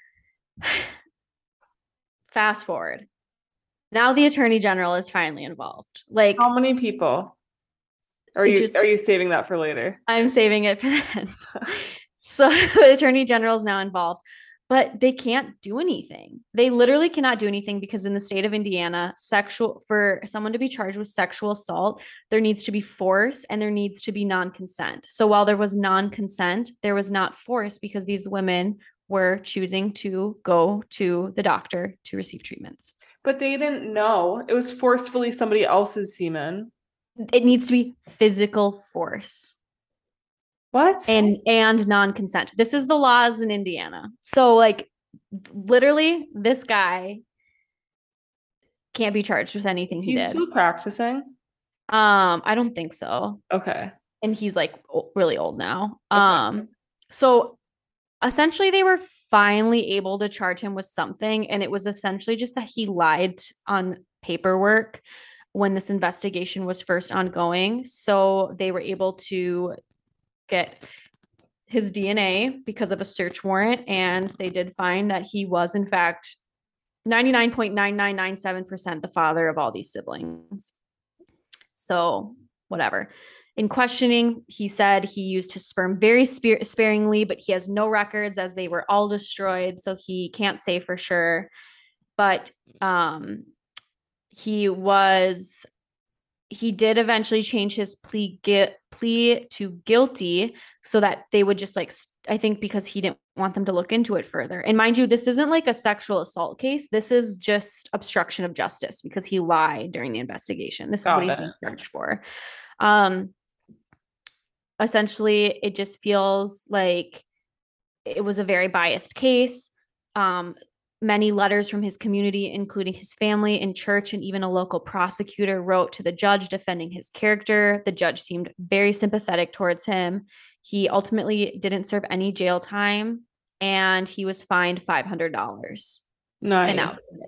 S2: fast forward. Now the attorney general is finally involved. Like
S1: How many people? Are
S2: it
S1: you
S2: just
S1: are you saving that for later?
S2: I'm saving it for the end. So the attorney general is now involved, but they can't do anything. They literally cannot do anything because in the state of Indiana, for someone to be charged with sexual assault, there needs to be force and there needs to be non-consent. So while there was non-consent, there was not force because these women were choosing to go to the doctor to receive treatments.
S1: But they didn't know. It was forcefully somebody else's semen.
S2: It needs to be physical force
S1: What?
S2: and non-consent. This is the laws in Indiana. So like literally this guy can't be charged with anything
S1: Is
S2: he
S1: he
S2: did.
S1: still practicing?
S2: I don't think so.
S1: Okay.
S2: And he's like really old now.
S1: Okay.
S2: So essentially they were finally able to charge him with something, and it was essentially just that he lied on paperwork when this investigation was first ongoing. So they were able to get his DNA because of a search warrant, and they did find that he was in fact 99.9997% the father of all these siblings. So whatever. In questioning, he said he used his sperm very sparingly, but he has no records as they were all destroyed, so he can't say for sure. But he was he did eventually change his plea to guilty so that they would just like, I think because he didn't want them to look into it further. And mind you, this isn't like a sexual assault case. This is just obstruction of justice because he lied during the investigation. This is what he's being charged for. Essentially, it just feels like it was a very biased case. Many letters from his community, including his family and church, and even a local prosecutor wrote to the judge defending his character. The judge seemed very sympathetic towards him. He ultimately didn't serve any jail time, and he was fined $500.
S1: Nice.
S2: And that was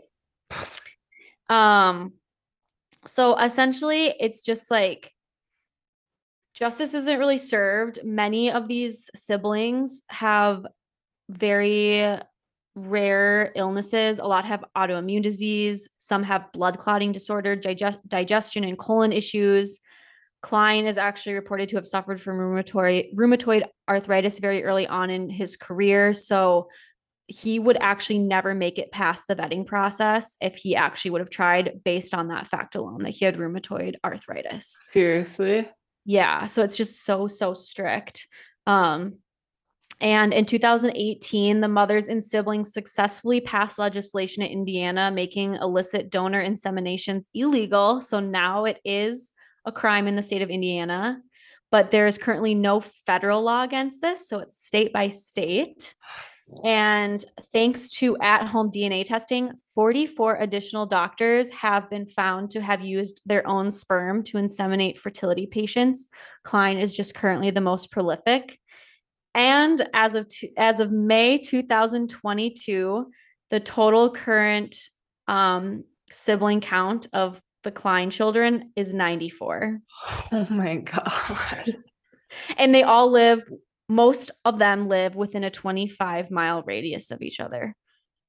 S2: it. So essentially, it's just like justice isn't really served. Many of these siblings have very rare illnesses. A lot have autoimmune disease. Some have blood clotting disorder, digestion and colon issues. Klein is actually reported to have suffered from rheumatoid arthritis very early on in his career. So he would actually never make it past the vetting process if he actually would have tried, based on that fact alone, that he had rheumatoid arthritis.
S1: Seriously?
S2: Yeah. So it's just so strict. And in 2018, the mothers and siblings successfully passed legislation in Indiana making illicit donor inseminations illegal. So now it is a crime in the state of Indiana, but there is currently no federal law against this. So it's state by state. And thanks to at-home DNA testing, 44 additional doctors have been found to have used their own sperm to inseminate fertility patients. Klein is just currently the most prolific. And as of May 2022, the total current sibling count of the Klein children is 94.
S1: Oh my God.
S2: And most of them live within a 25-mile radius of each other.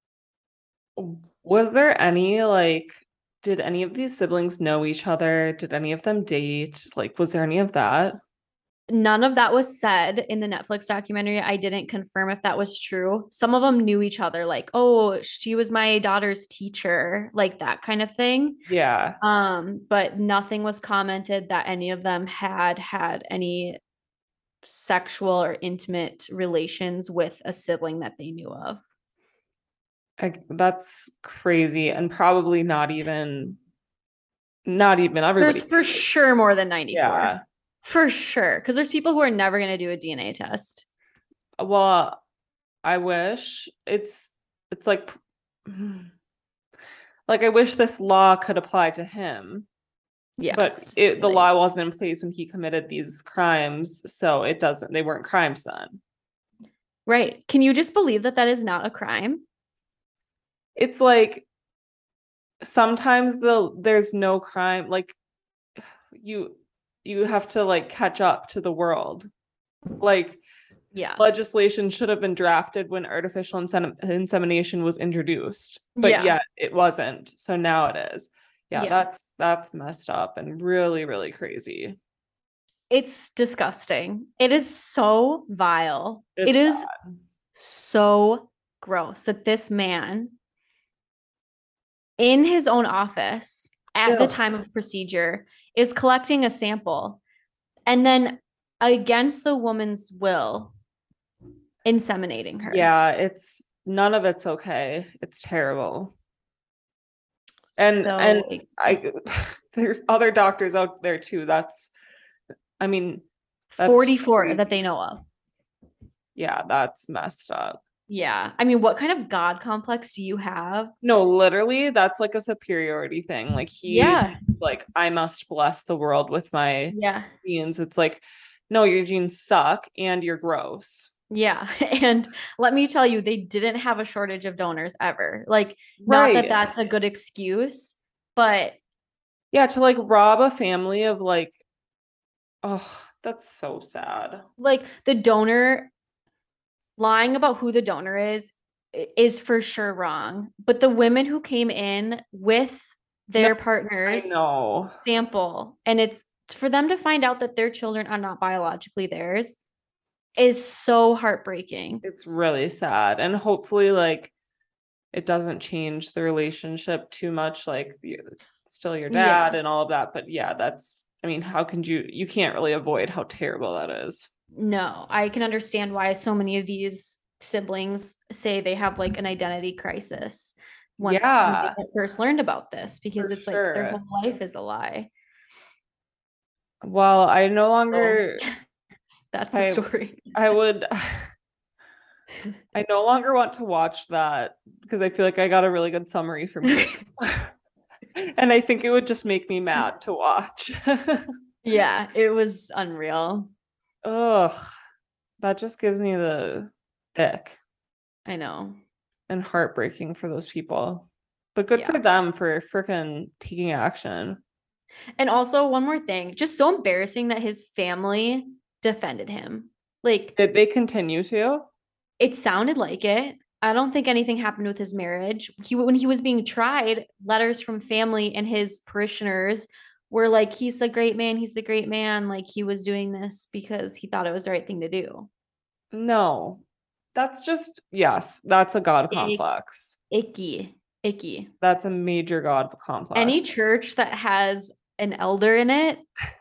S1: Was there any did any of these siblings know each other? Did any of them date? Was there any of that?
S2: None of that was said in the Netflix documentary. I didn't confirm if that was true. Some of them knew each other, like, oh, she was my daughter's teacher, like that kind of thing.
S1: Yeah.
S2: But nothing was commented that any of them had any sexual or intimate relations with a sibling that they knew of.
S1: That's crazy, and probably not even everybody.
S2: There's for sure more than 94.
S1: Yeah.
S2: For sure. Because there's people who are never going to do a DNA test.
S1: Well, I wish it's like I wish this law could apply to him.
S2: Yeah.
S1: But the law wasn't in place when he committed these crimes, so they weren't crimes then.
S2: Right. Can you just believe that is not a crime?
S1: It's like sometimes there's no crime, you have to catch up to the world.
S2: Yeah.
S1: Legislation should have been drafted when artificial insemination was introduced, but yet it wasn't. So now it is. Yeah. That's messed up and really, really crazy.
S2: It's disgusting. It is so vile. It is so gross that this man in his own office at the time of procedure is collecting a sample and then against the woman's will inseminating her.
S1: Yeah, none of it's okay. It's terrible. And there's other doctors out there too. That's
S2: 44 that they know of.
S1: Yeah, that's messed up.
S2: Yeah. I mean, what kind of God complex do you have?
S1: No, literally, that's like a superiority thing. Like he,
S2: Yeah.
S1: like, I must bless the world with my
S2: Yeah.
S1: genes. It's like, no, your genes suck and you're gross.
S2: Yeah. And let me tell you, they didn't have a shortage of donors ever. Like, not that
S1: Right.
S2: that's a good excuse, but
S1: Yeah, to like rob a family of like, oh, that's so sad.
S2: like the donor lying about who the donor is for sure wrong. But the women who came in with
S1: No,
S2: their
S1: I
S2: partners
S1: know.
S2: sample, and it's for them to find out that their children are not biologically theirs is so heartbreaking.
S1: It's really sad. And hopefully, like, it doesn't change the relationship too much. Like, still your dad
S2: Yeah.
S1: and all of that. But yeah, that's, I mean, how can you can't really avoid how terrible that is.
S2: No, I can understand why so many of these siblings say they have like an identity crisis once when they
S1: Yeah,
S2: first learned about this because
S1: for
S2: it's like their
S1: sure.
S2: whole life is a lie.
S1: Well, I no
S2: So
S1: longer,
S2: that's the
S1: I,
S2: story.
S1: I would, I no longer want to watch that because I feel like I got a really good summary from you. And I think it would just make me mad to watch.
S2: Yeah, it was unreal.
S1: Ugh, that just gives me the ick
S2: I know.
S1: and heartbreaking for those people. But good for
S2: Yeah.
S1: them for freaking taking action.
S2: And also, one more thing, just so embarrassing that his family defended him. Like,
S1: Did they continue to?
S2: it sounded like it. I don't think anything happened with his marriage. When he was being tried, letters from family and his parishioners were like, he's a great man, he's the great man. Like he was doing this because he thought it was the right thing to do.
S1: No. That's just, yes, that's a God
S2: Ick,
S1: complex.
S2: icky, icky.
S1: That's a major God complex.
S2: Any church that has an elder in it,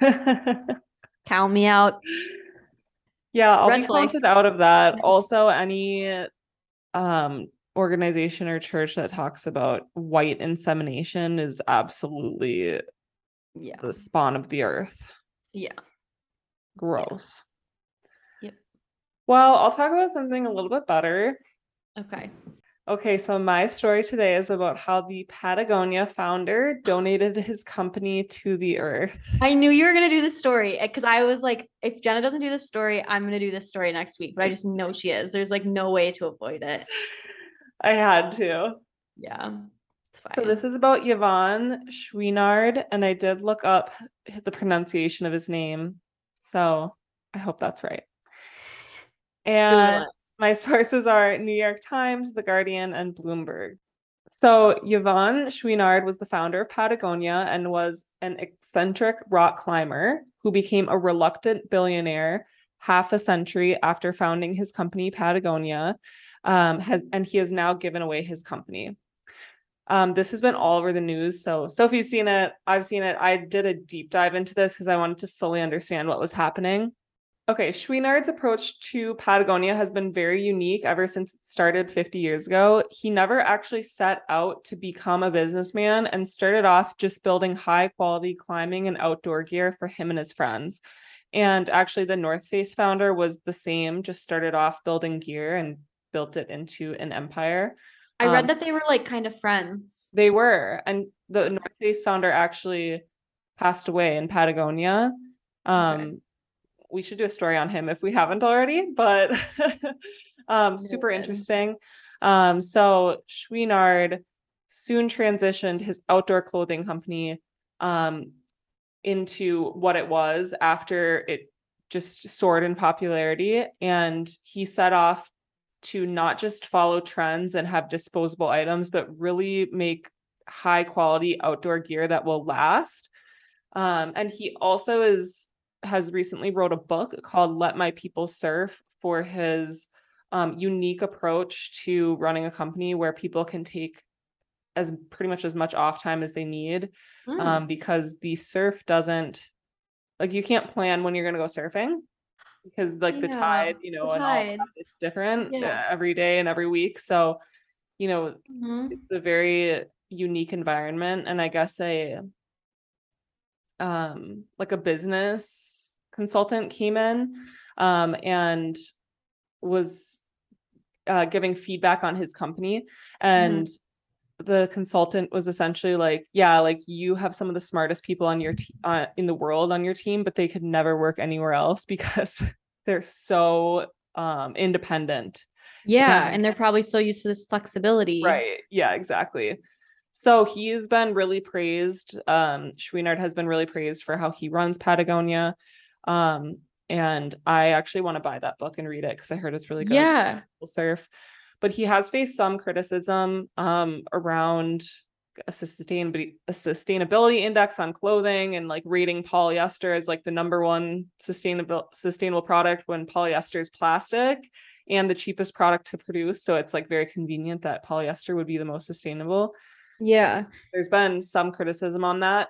S2: count me out.
S1: Yeah, I'll be
S2: Red flag.
S1: counted out of that. Also, any organization or church that talks about white insemination is absolutely
S2: Yeah.
S1: the spawn of the earth.
S2: Yeah. Yeah.
S1: Gross.
S2: Yep.
S1: Well, I'll talk about something a little bit better.
S2: Okay.
S1: Okay, so my story today is about how the Patagonia founder donated his company to the earth.
S2: I knew you were gonna do this story because I was like, if Jenna doesn't do this story, I'm gonna do this story next week. But I just know she is. There's like no way to avoid it.
S1: I had to.
S2: Yeah, it's
S1: So this
S2: fine.
S1: is about Yvon Chouinard, and I did look up the pronunciation of his name. So I hope that's right.
S2: Google
S1: And
S2: it.
S1: my sources are New York Times, The Guardian, and Bloomberg. So Yvon Chouinard was the founder of Patagonia and was an eccentric rock climber who became a reluctant billionaire half a century after founding his company Patagonia. And he has now given away his company. This has been all over the news. So Sophie's seen it. I've seen it. I did a deep dive into this because I wanted to fully understand what was happening. Okay, Chouinard's approach to Patagonia has been very unique ever since it started 50 years ago. He never actually set out to become a businessman and started off just building high quality climbing and outdoor gear for him and his friends. And actually, the North Face founder was the same, just started off building gear and built it into an empire.
S2: I read that they were like kind of friends.
S1: They were, and the North Face founder actually passed away in Patagonia.
S2: Okay.
S1: Um, we should do a story on him if we haven't already, but super
S2: Noted.
S1: interesting. So Chouinard soon transitioned his outdoor clothing company into what it was after it just soared in popularity. And he set off to not just follow trends and have disposable items, but really make high quality outdoor gear that will last. And he also has recently wrote a book called Let My People Surf for his unique approach to running a company where people can take as pretty much as much off time as they need,
S2: Mm.
S1: because the surf doesn't, like, you can't plan when you're going to go surfing because like the
S2: Yeah.
S1: tide,
S2: The
S1: and all of that,
S2: tides.
S1: it's different
S2: Yeah.
S1: every day and every week. So,
S2: Mhm.
S1: it's a very unique environment. And I guess like a business consultant came in and was giving feedback on his company, and the consultant was essentially like, yeah, like you have some of the smartest people on your in the world on your team, but they could never work anywhere else because they're so independent.
S2: Yeah,
S1: And
S2: and they're probably so used to this flexibility.
S1: right, yeah, exactly. So he's been really praised. Chouinard has been really praised for how he runs Patagonia. And I actually want to buy that book and read it because I heard it's really good.
S2: Yeah.
S1: Surf. But he has faced some criticism around a sustainability index on clothing and like rating polyester as like the number one sustainable product when polyester is plastic and the cheapest product to produce. So it's like very convenient that polyester would be the most sustainable.
S2: Yeah.
S1: So there's been some criticism on that.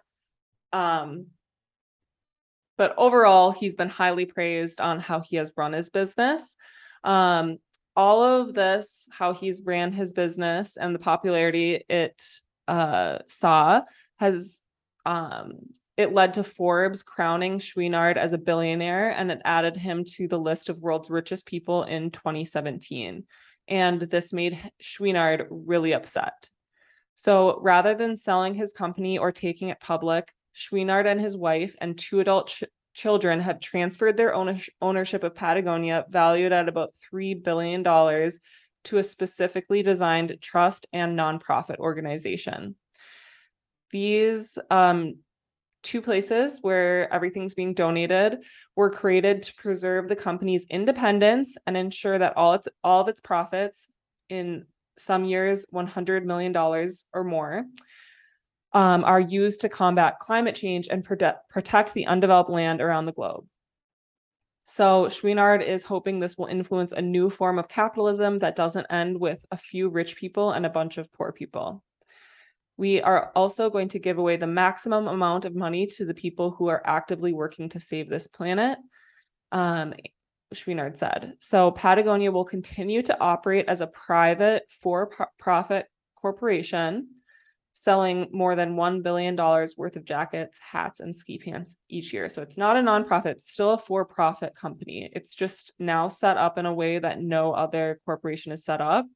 S1: But overall, he's been highly praised on how he has run his business. All of this, how he's ran his business and the popularity it saw has it led to Forbes crowning Chouinard as a billionaire, and it added him to the list of world's richest people in 2017. And this made Chouinard really upset. So rather than selling his company or taking it public, Chouinard and his wife and two adult children have transferred their ownership of Patagonia, valued at about $3 billion, to a specifically designed trust and nonprofit organization. These two places where everything's being donated were created to preserve the company's independence and ensure that all of its profits, in some years $100 million or more, are used to combat climate change and protect the undeveloped land around the globe. So Chouinard is hoping this will influence a new form of capitalism that doesn't end with a few rich people and a bunch of poor people. We are also going to give away the maximum amount of money to the people who are actively working to save this planet, Chouinard said. So Patagonia will continue to operate as a private for-profit corporation, selling more than $1 billion worth of jackets, hats, and ski pants each year. So it's not a nonprofit, it's still a for-profit company. It's just now set up in a way that no other corporation is set up.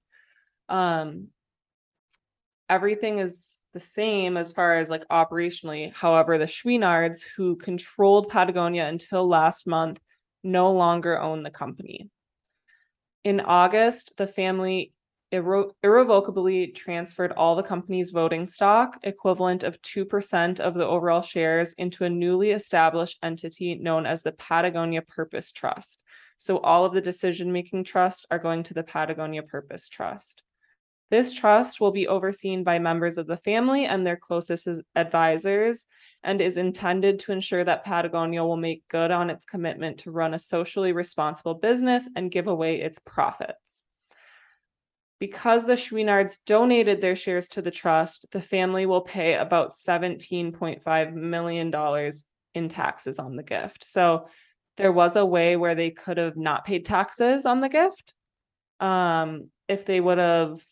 S1: Everything is the same as far as like operationally. However, the Chouinards, who controlled Patagonia until last month, no longer own the company. In August, the family irrevocably transferred all the company's voting stock, equivalent of 2% of the overall shares, into a newly established entity known as the Patagonia Purpose Trust. So all of the decision-making trusts are going to the Patagonia Purpose Trust. This trust will be overseen by members of the family and their closest advisors, and is intended to ensure that Patagonia will make good on its commitment to run a socially responsible business and give away its profits. Because the Chouinards donated their shares to the trust, the family will pay about $17.5 million in taxes on the gift. So there was a way where they could have not paid taxes on the gift. If they would have,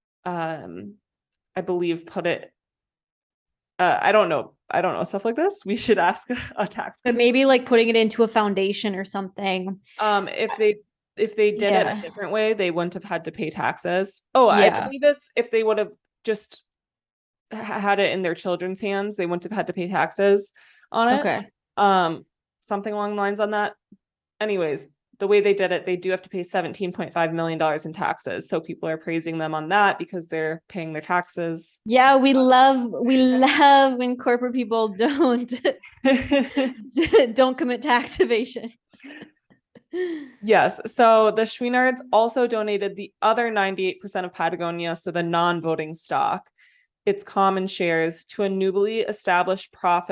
S1: I believe, put it, I don't know stuff like this. We should ask a tax.
S2: But maybe like putting it into a foundation or something.
S1: If they did it a different way, they wouldn't have had to pay taxes. Oh, yeah. I believe it's if they would have just had it in their children's hands, they wouldn't have had to pay taxes on it.
S2: Okay.
S1: Something along the lines on that. Anyways, the way they did it, they do have to pay $17.5 million in taxes. So people are praising them on that because they're paying their taxes.
S2: Yeah, we love when corporate people don't commit tax evasion.
S1: Yes. So the Chouinards also donated the other 98% of Patagonia, so the non-voting stock, its common shares, to a newly established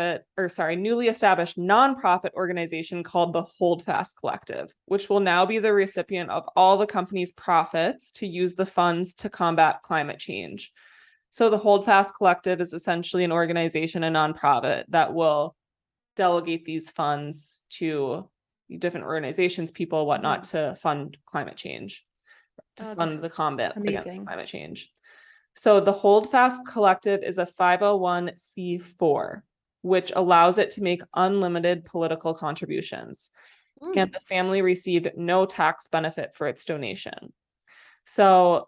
S1: nonprofit organization called the Holdfast Collective, which will now be the recipient of all the company's profits to use the funds to combat climate change. So the Holdfast Collective is essentially an organization, a nonprofit, that will delegate these funds to different organizations, people, whatnot, to fund climate change, to fund the combat against climate change. So the Holdfast Collective is a 501c4, which allows it to make unlimited political contributions. And the family received no tax benefit for its donation. So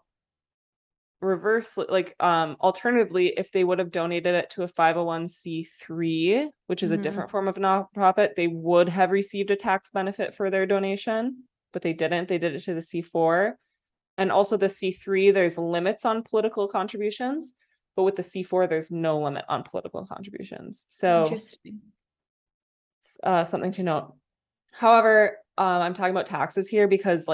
S1: alternatively, if they would have donated it to a 501(c)(3), which is a different form of nonprofit, they would have received a tax benefit for their donation, but they didn't. They did it to the C4. And also the C3, there's limits on political contributions, but with the C4, there's no limit on political contributions. So
S2: Interesting.
S1: something to note. However, I'm talking about taxes here because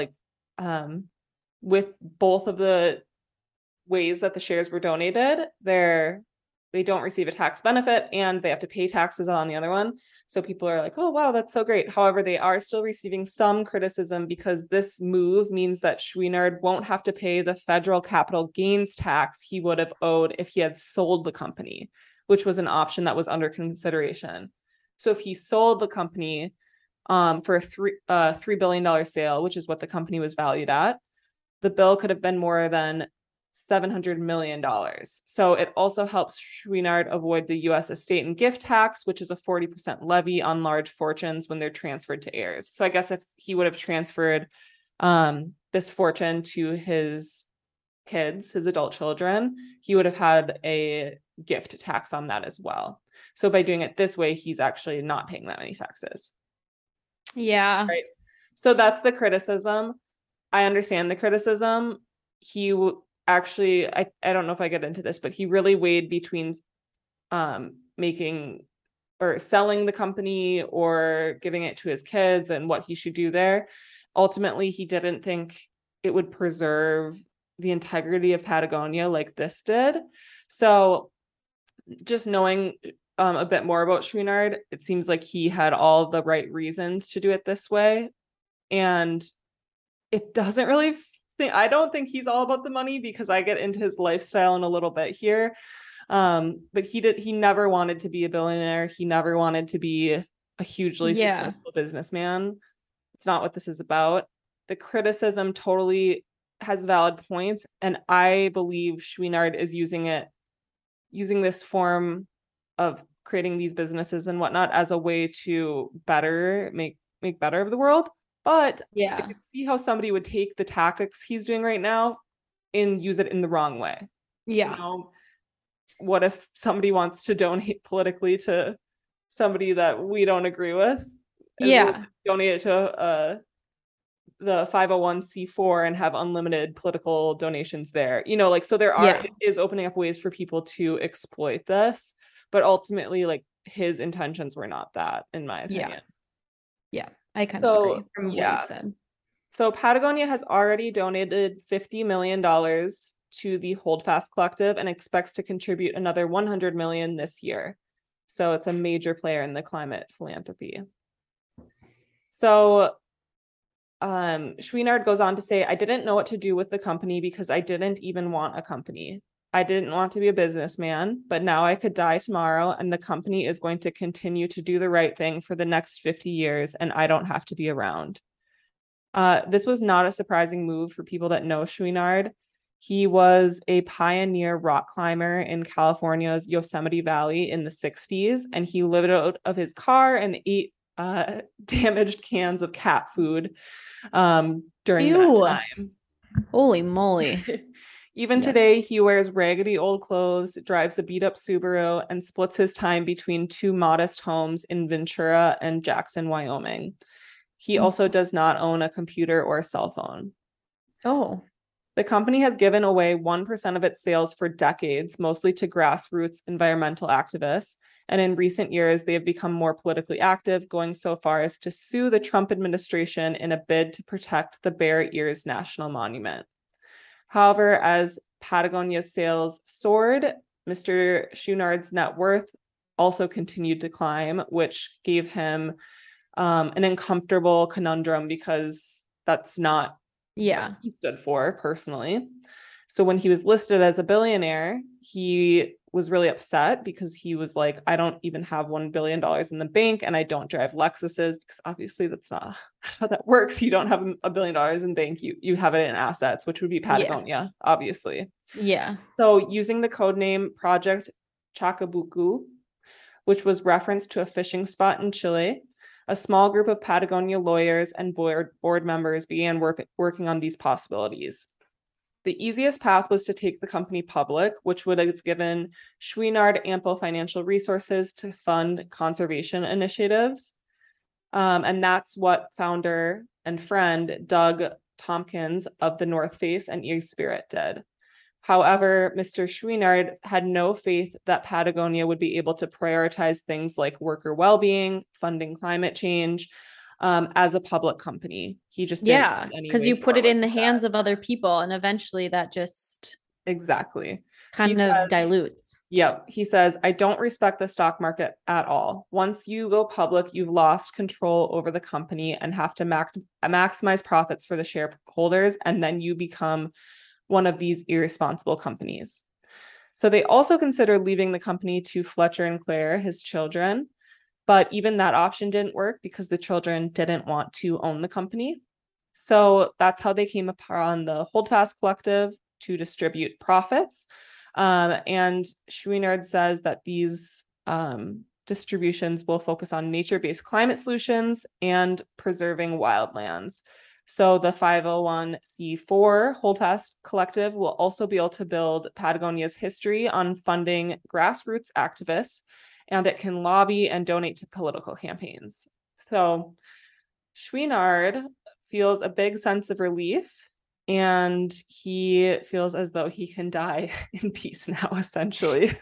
S1: with both of the ways that the shares were donated, they don't receive a tax benefit and they have to pay taxes on the other one. So people are like, oh, wow, that's so great. However, they are still receiving some criticism because this move means that Chouinard won't have to pay the federal capital gains tax he would have owed if he had sold the company, which was an option that was under consideration. So if he sold the company for a $3 billion sale, which is what the company was valued at, the bill could have been more than $700 million. So it also helps Chouinard avoid the U.S. estate and gift tax, which is a 40% levy on large fortunes when they're transferred to heirs. So I guess if he would have transferred this fortune to his kids, his adult children, he would have had a gift tax on that as well. So by doing it this way, he's actually not paying that many taxes.
S2: Yeah.
S1: Right. So that's the criticism. I understand the criticism. He actually, I don't know if I get into this, but he really weighed between making or selling the company or giving it to his kids and what he should do there. Ultimately, he didn't think it would preserve the integrity of Patagonia like this did. So just knowing a bit more about Chouinard, it seems like he had all the right reasons to do it this way. And it doesn't really I don't think he's all about the money because I get into his lifestyle in a little bit here. But he never wanted to be a billionaire. He never wanted to be a hugely successful businessman. It's not what this is about. The criticism totally has valid points, and I believe Chouinard is using this form of creating these businesses and whatnot as a way to make better of the world. But I can see how somebody would take the tactics he's doing right now and use it in the wrong way.
S2: Yeah.
S1: You know, what if somebody wants to donate politically to somebody that we don't agree with?
S2: Yeah.
S1: We'll donate it to the 501(c)(4) and have unlimited political donations there. You know, like, so it is opening up ways for people to exploit this, but ultimately, like, his intentions were not that, in my opinion.
S2: Yeah. I kind of agree from what
S1: yeah.
S2: you've said.
S1: So Patagonia has already donated $50 million to the Holdfast Collective and expects to contribute another $100 million this year. So it's a major player in the climate philanthropy. So Chouinard goes on to say, I didn't know what to do with the company because I didn't even want a company. I didn't want to be a businessman, but now I could die tomorrow and the company is going to continue to do the right thing for the next 50 years and I don't have to be around. This was not a surprising move for people that know Chouinard. He was a pioneer rock climber in California's Yosemite Valley in the 60s, and he lived out of his car and ate damaged cans of cat food during that time.
S2: Holy moly.
S1: Even today, he wears raggedy old clothes, drives a beat-up Subaru, and splits his time between two modest homes in Ventura and Jackson, Wyoming. He also does not own a computer or a cell phone.
S2: Oh.
S1: The company has given away 1% of its sales for decades, mostly to grassroots environmental activists. And in recent years, they have become more politically active, going so far as to sue the Trump administration in a bid to protect the Bear Ears National Monument. However, as Patagonia's sales soared, Mr. Chouinard's net worth also continued to climb, which gave him an uncomfortable conundrum because that's not what he stood for personally. So when he was listed as a billionaire, he was really upset because he was like, I don't even have $1 billion in the bank and I don't drive Lexuses, because obviously that's not how that works. You don't have $1 billion in bank, you have it in assets, which would be Patagonia, obviously.
S2: Yeah.
S1: So using the code name Project Chacabuco, which was referenced to a fishing spot in Chile, a small group of Patagonia lawyers and board members began working on these possibilities. The easiest path was to take the company public, which would have given Chouinard ample financial resources to fund conservation initiatives. And that's what founder and friend Doug Tompkins of the North Face and E-Spirit did. However, Mr. Chouinard had no faith that Patagonia would be able to prioritize things like worker well-being, funding climate change, as a public company. He just didn't see any
S2: because
S1: way
S2: you put it
S1: forward
S2: in the
S1: with
S2: hands
S1: that.
S2: of other people, and eventually that just
S1: Exactly.
S2: kind
S1: He
S2: of
S1: says-
S2: dilutes.
S1: Yep. He says, I don't respect the stock market at all. Once you go public, you've lost control over the company and have to maximize profits for the shareholders, and then you become one of these irresponsible companies. So they also considered leaving the company to Fletcher and Claire, his children, but even that option didn't work because the children didn't want to own the company. So that's how they came upon the Holdfast Collective to distribute profits. And Chouinard says that these distributions will focus on nature-based climate solutions and preserving wildlands. So the 501c4 Holdfast Collective will also be able to build Patagonia's history on funding grassroots activists, and it can lobby and donate to political campaigns. So Chouinard feels a big sense of relief, and he feels as though he can die in peace now, essentially.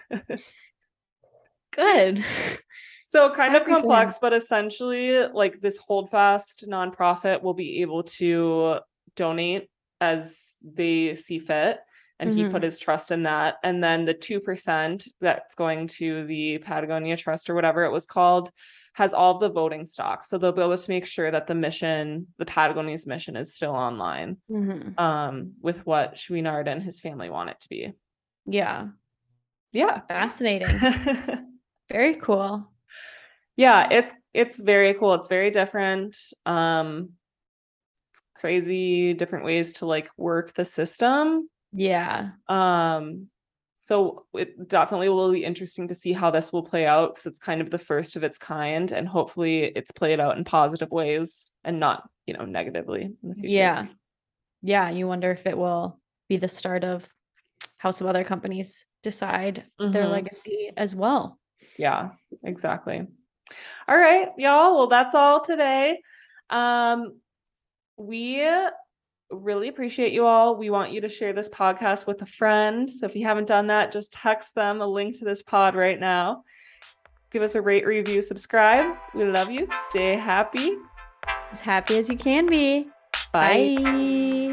S2: Good.
S1: So kind of
S2: Happy for him.
S1: complex, but essentially like this Holdfast nonprofit will be able to donate as they see fit. And he put his trust in that. And then the 2% that's going to the Patagonia Trust or whatever it was called has all the voting stock. So they'll be able to make sure that the mission, the Patagonia's mission, is still online with what Chouinard and his family want it to be.
S2: Yeah.
S1: Yeah.
S2: Fascinating. Very cool.
S1: Yeah, it's very cool. It's very different. It's crazy different ways to like work the system.
S2: Yeah.
S1: So it definitely will be interesting to see how this will play out, because it's kind of the first of its kind, and hopefully it's played out in positive ways and not, negatively in the future.
S2: Yeah. Yeah. You wonder if it will be the start of how some other companies decide their legacy as well.
S1: Yeah, exactly. All right, y'all. Well, that's all today. We really appreciate you all. We want you to share this podcast with a friend. So if you haven't done that, just text them a link to this pod right now. Give us a rate, review, subscribe. We love you. Stay happy.
S2: As happy as you can be.
S1: Bye.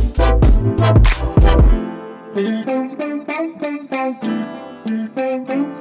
S3: Thank you.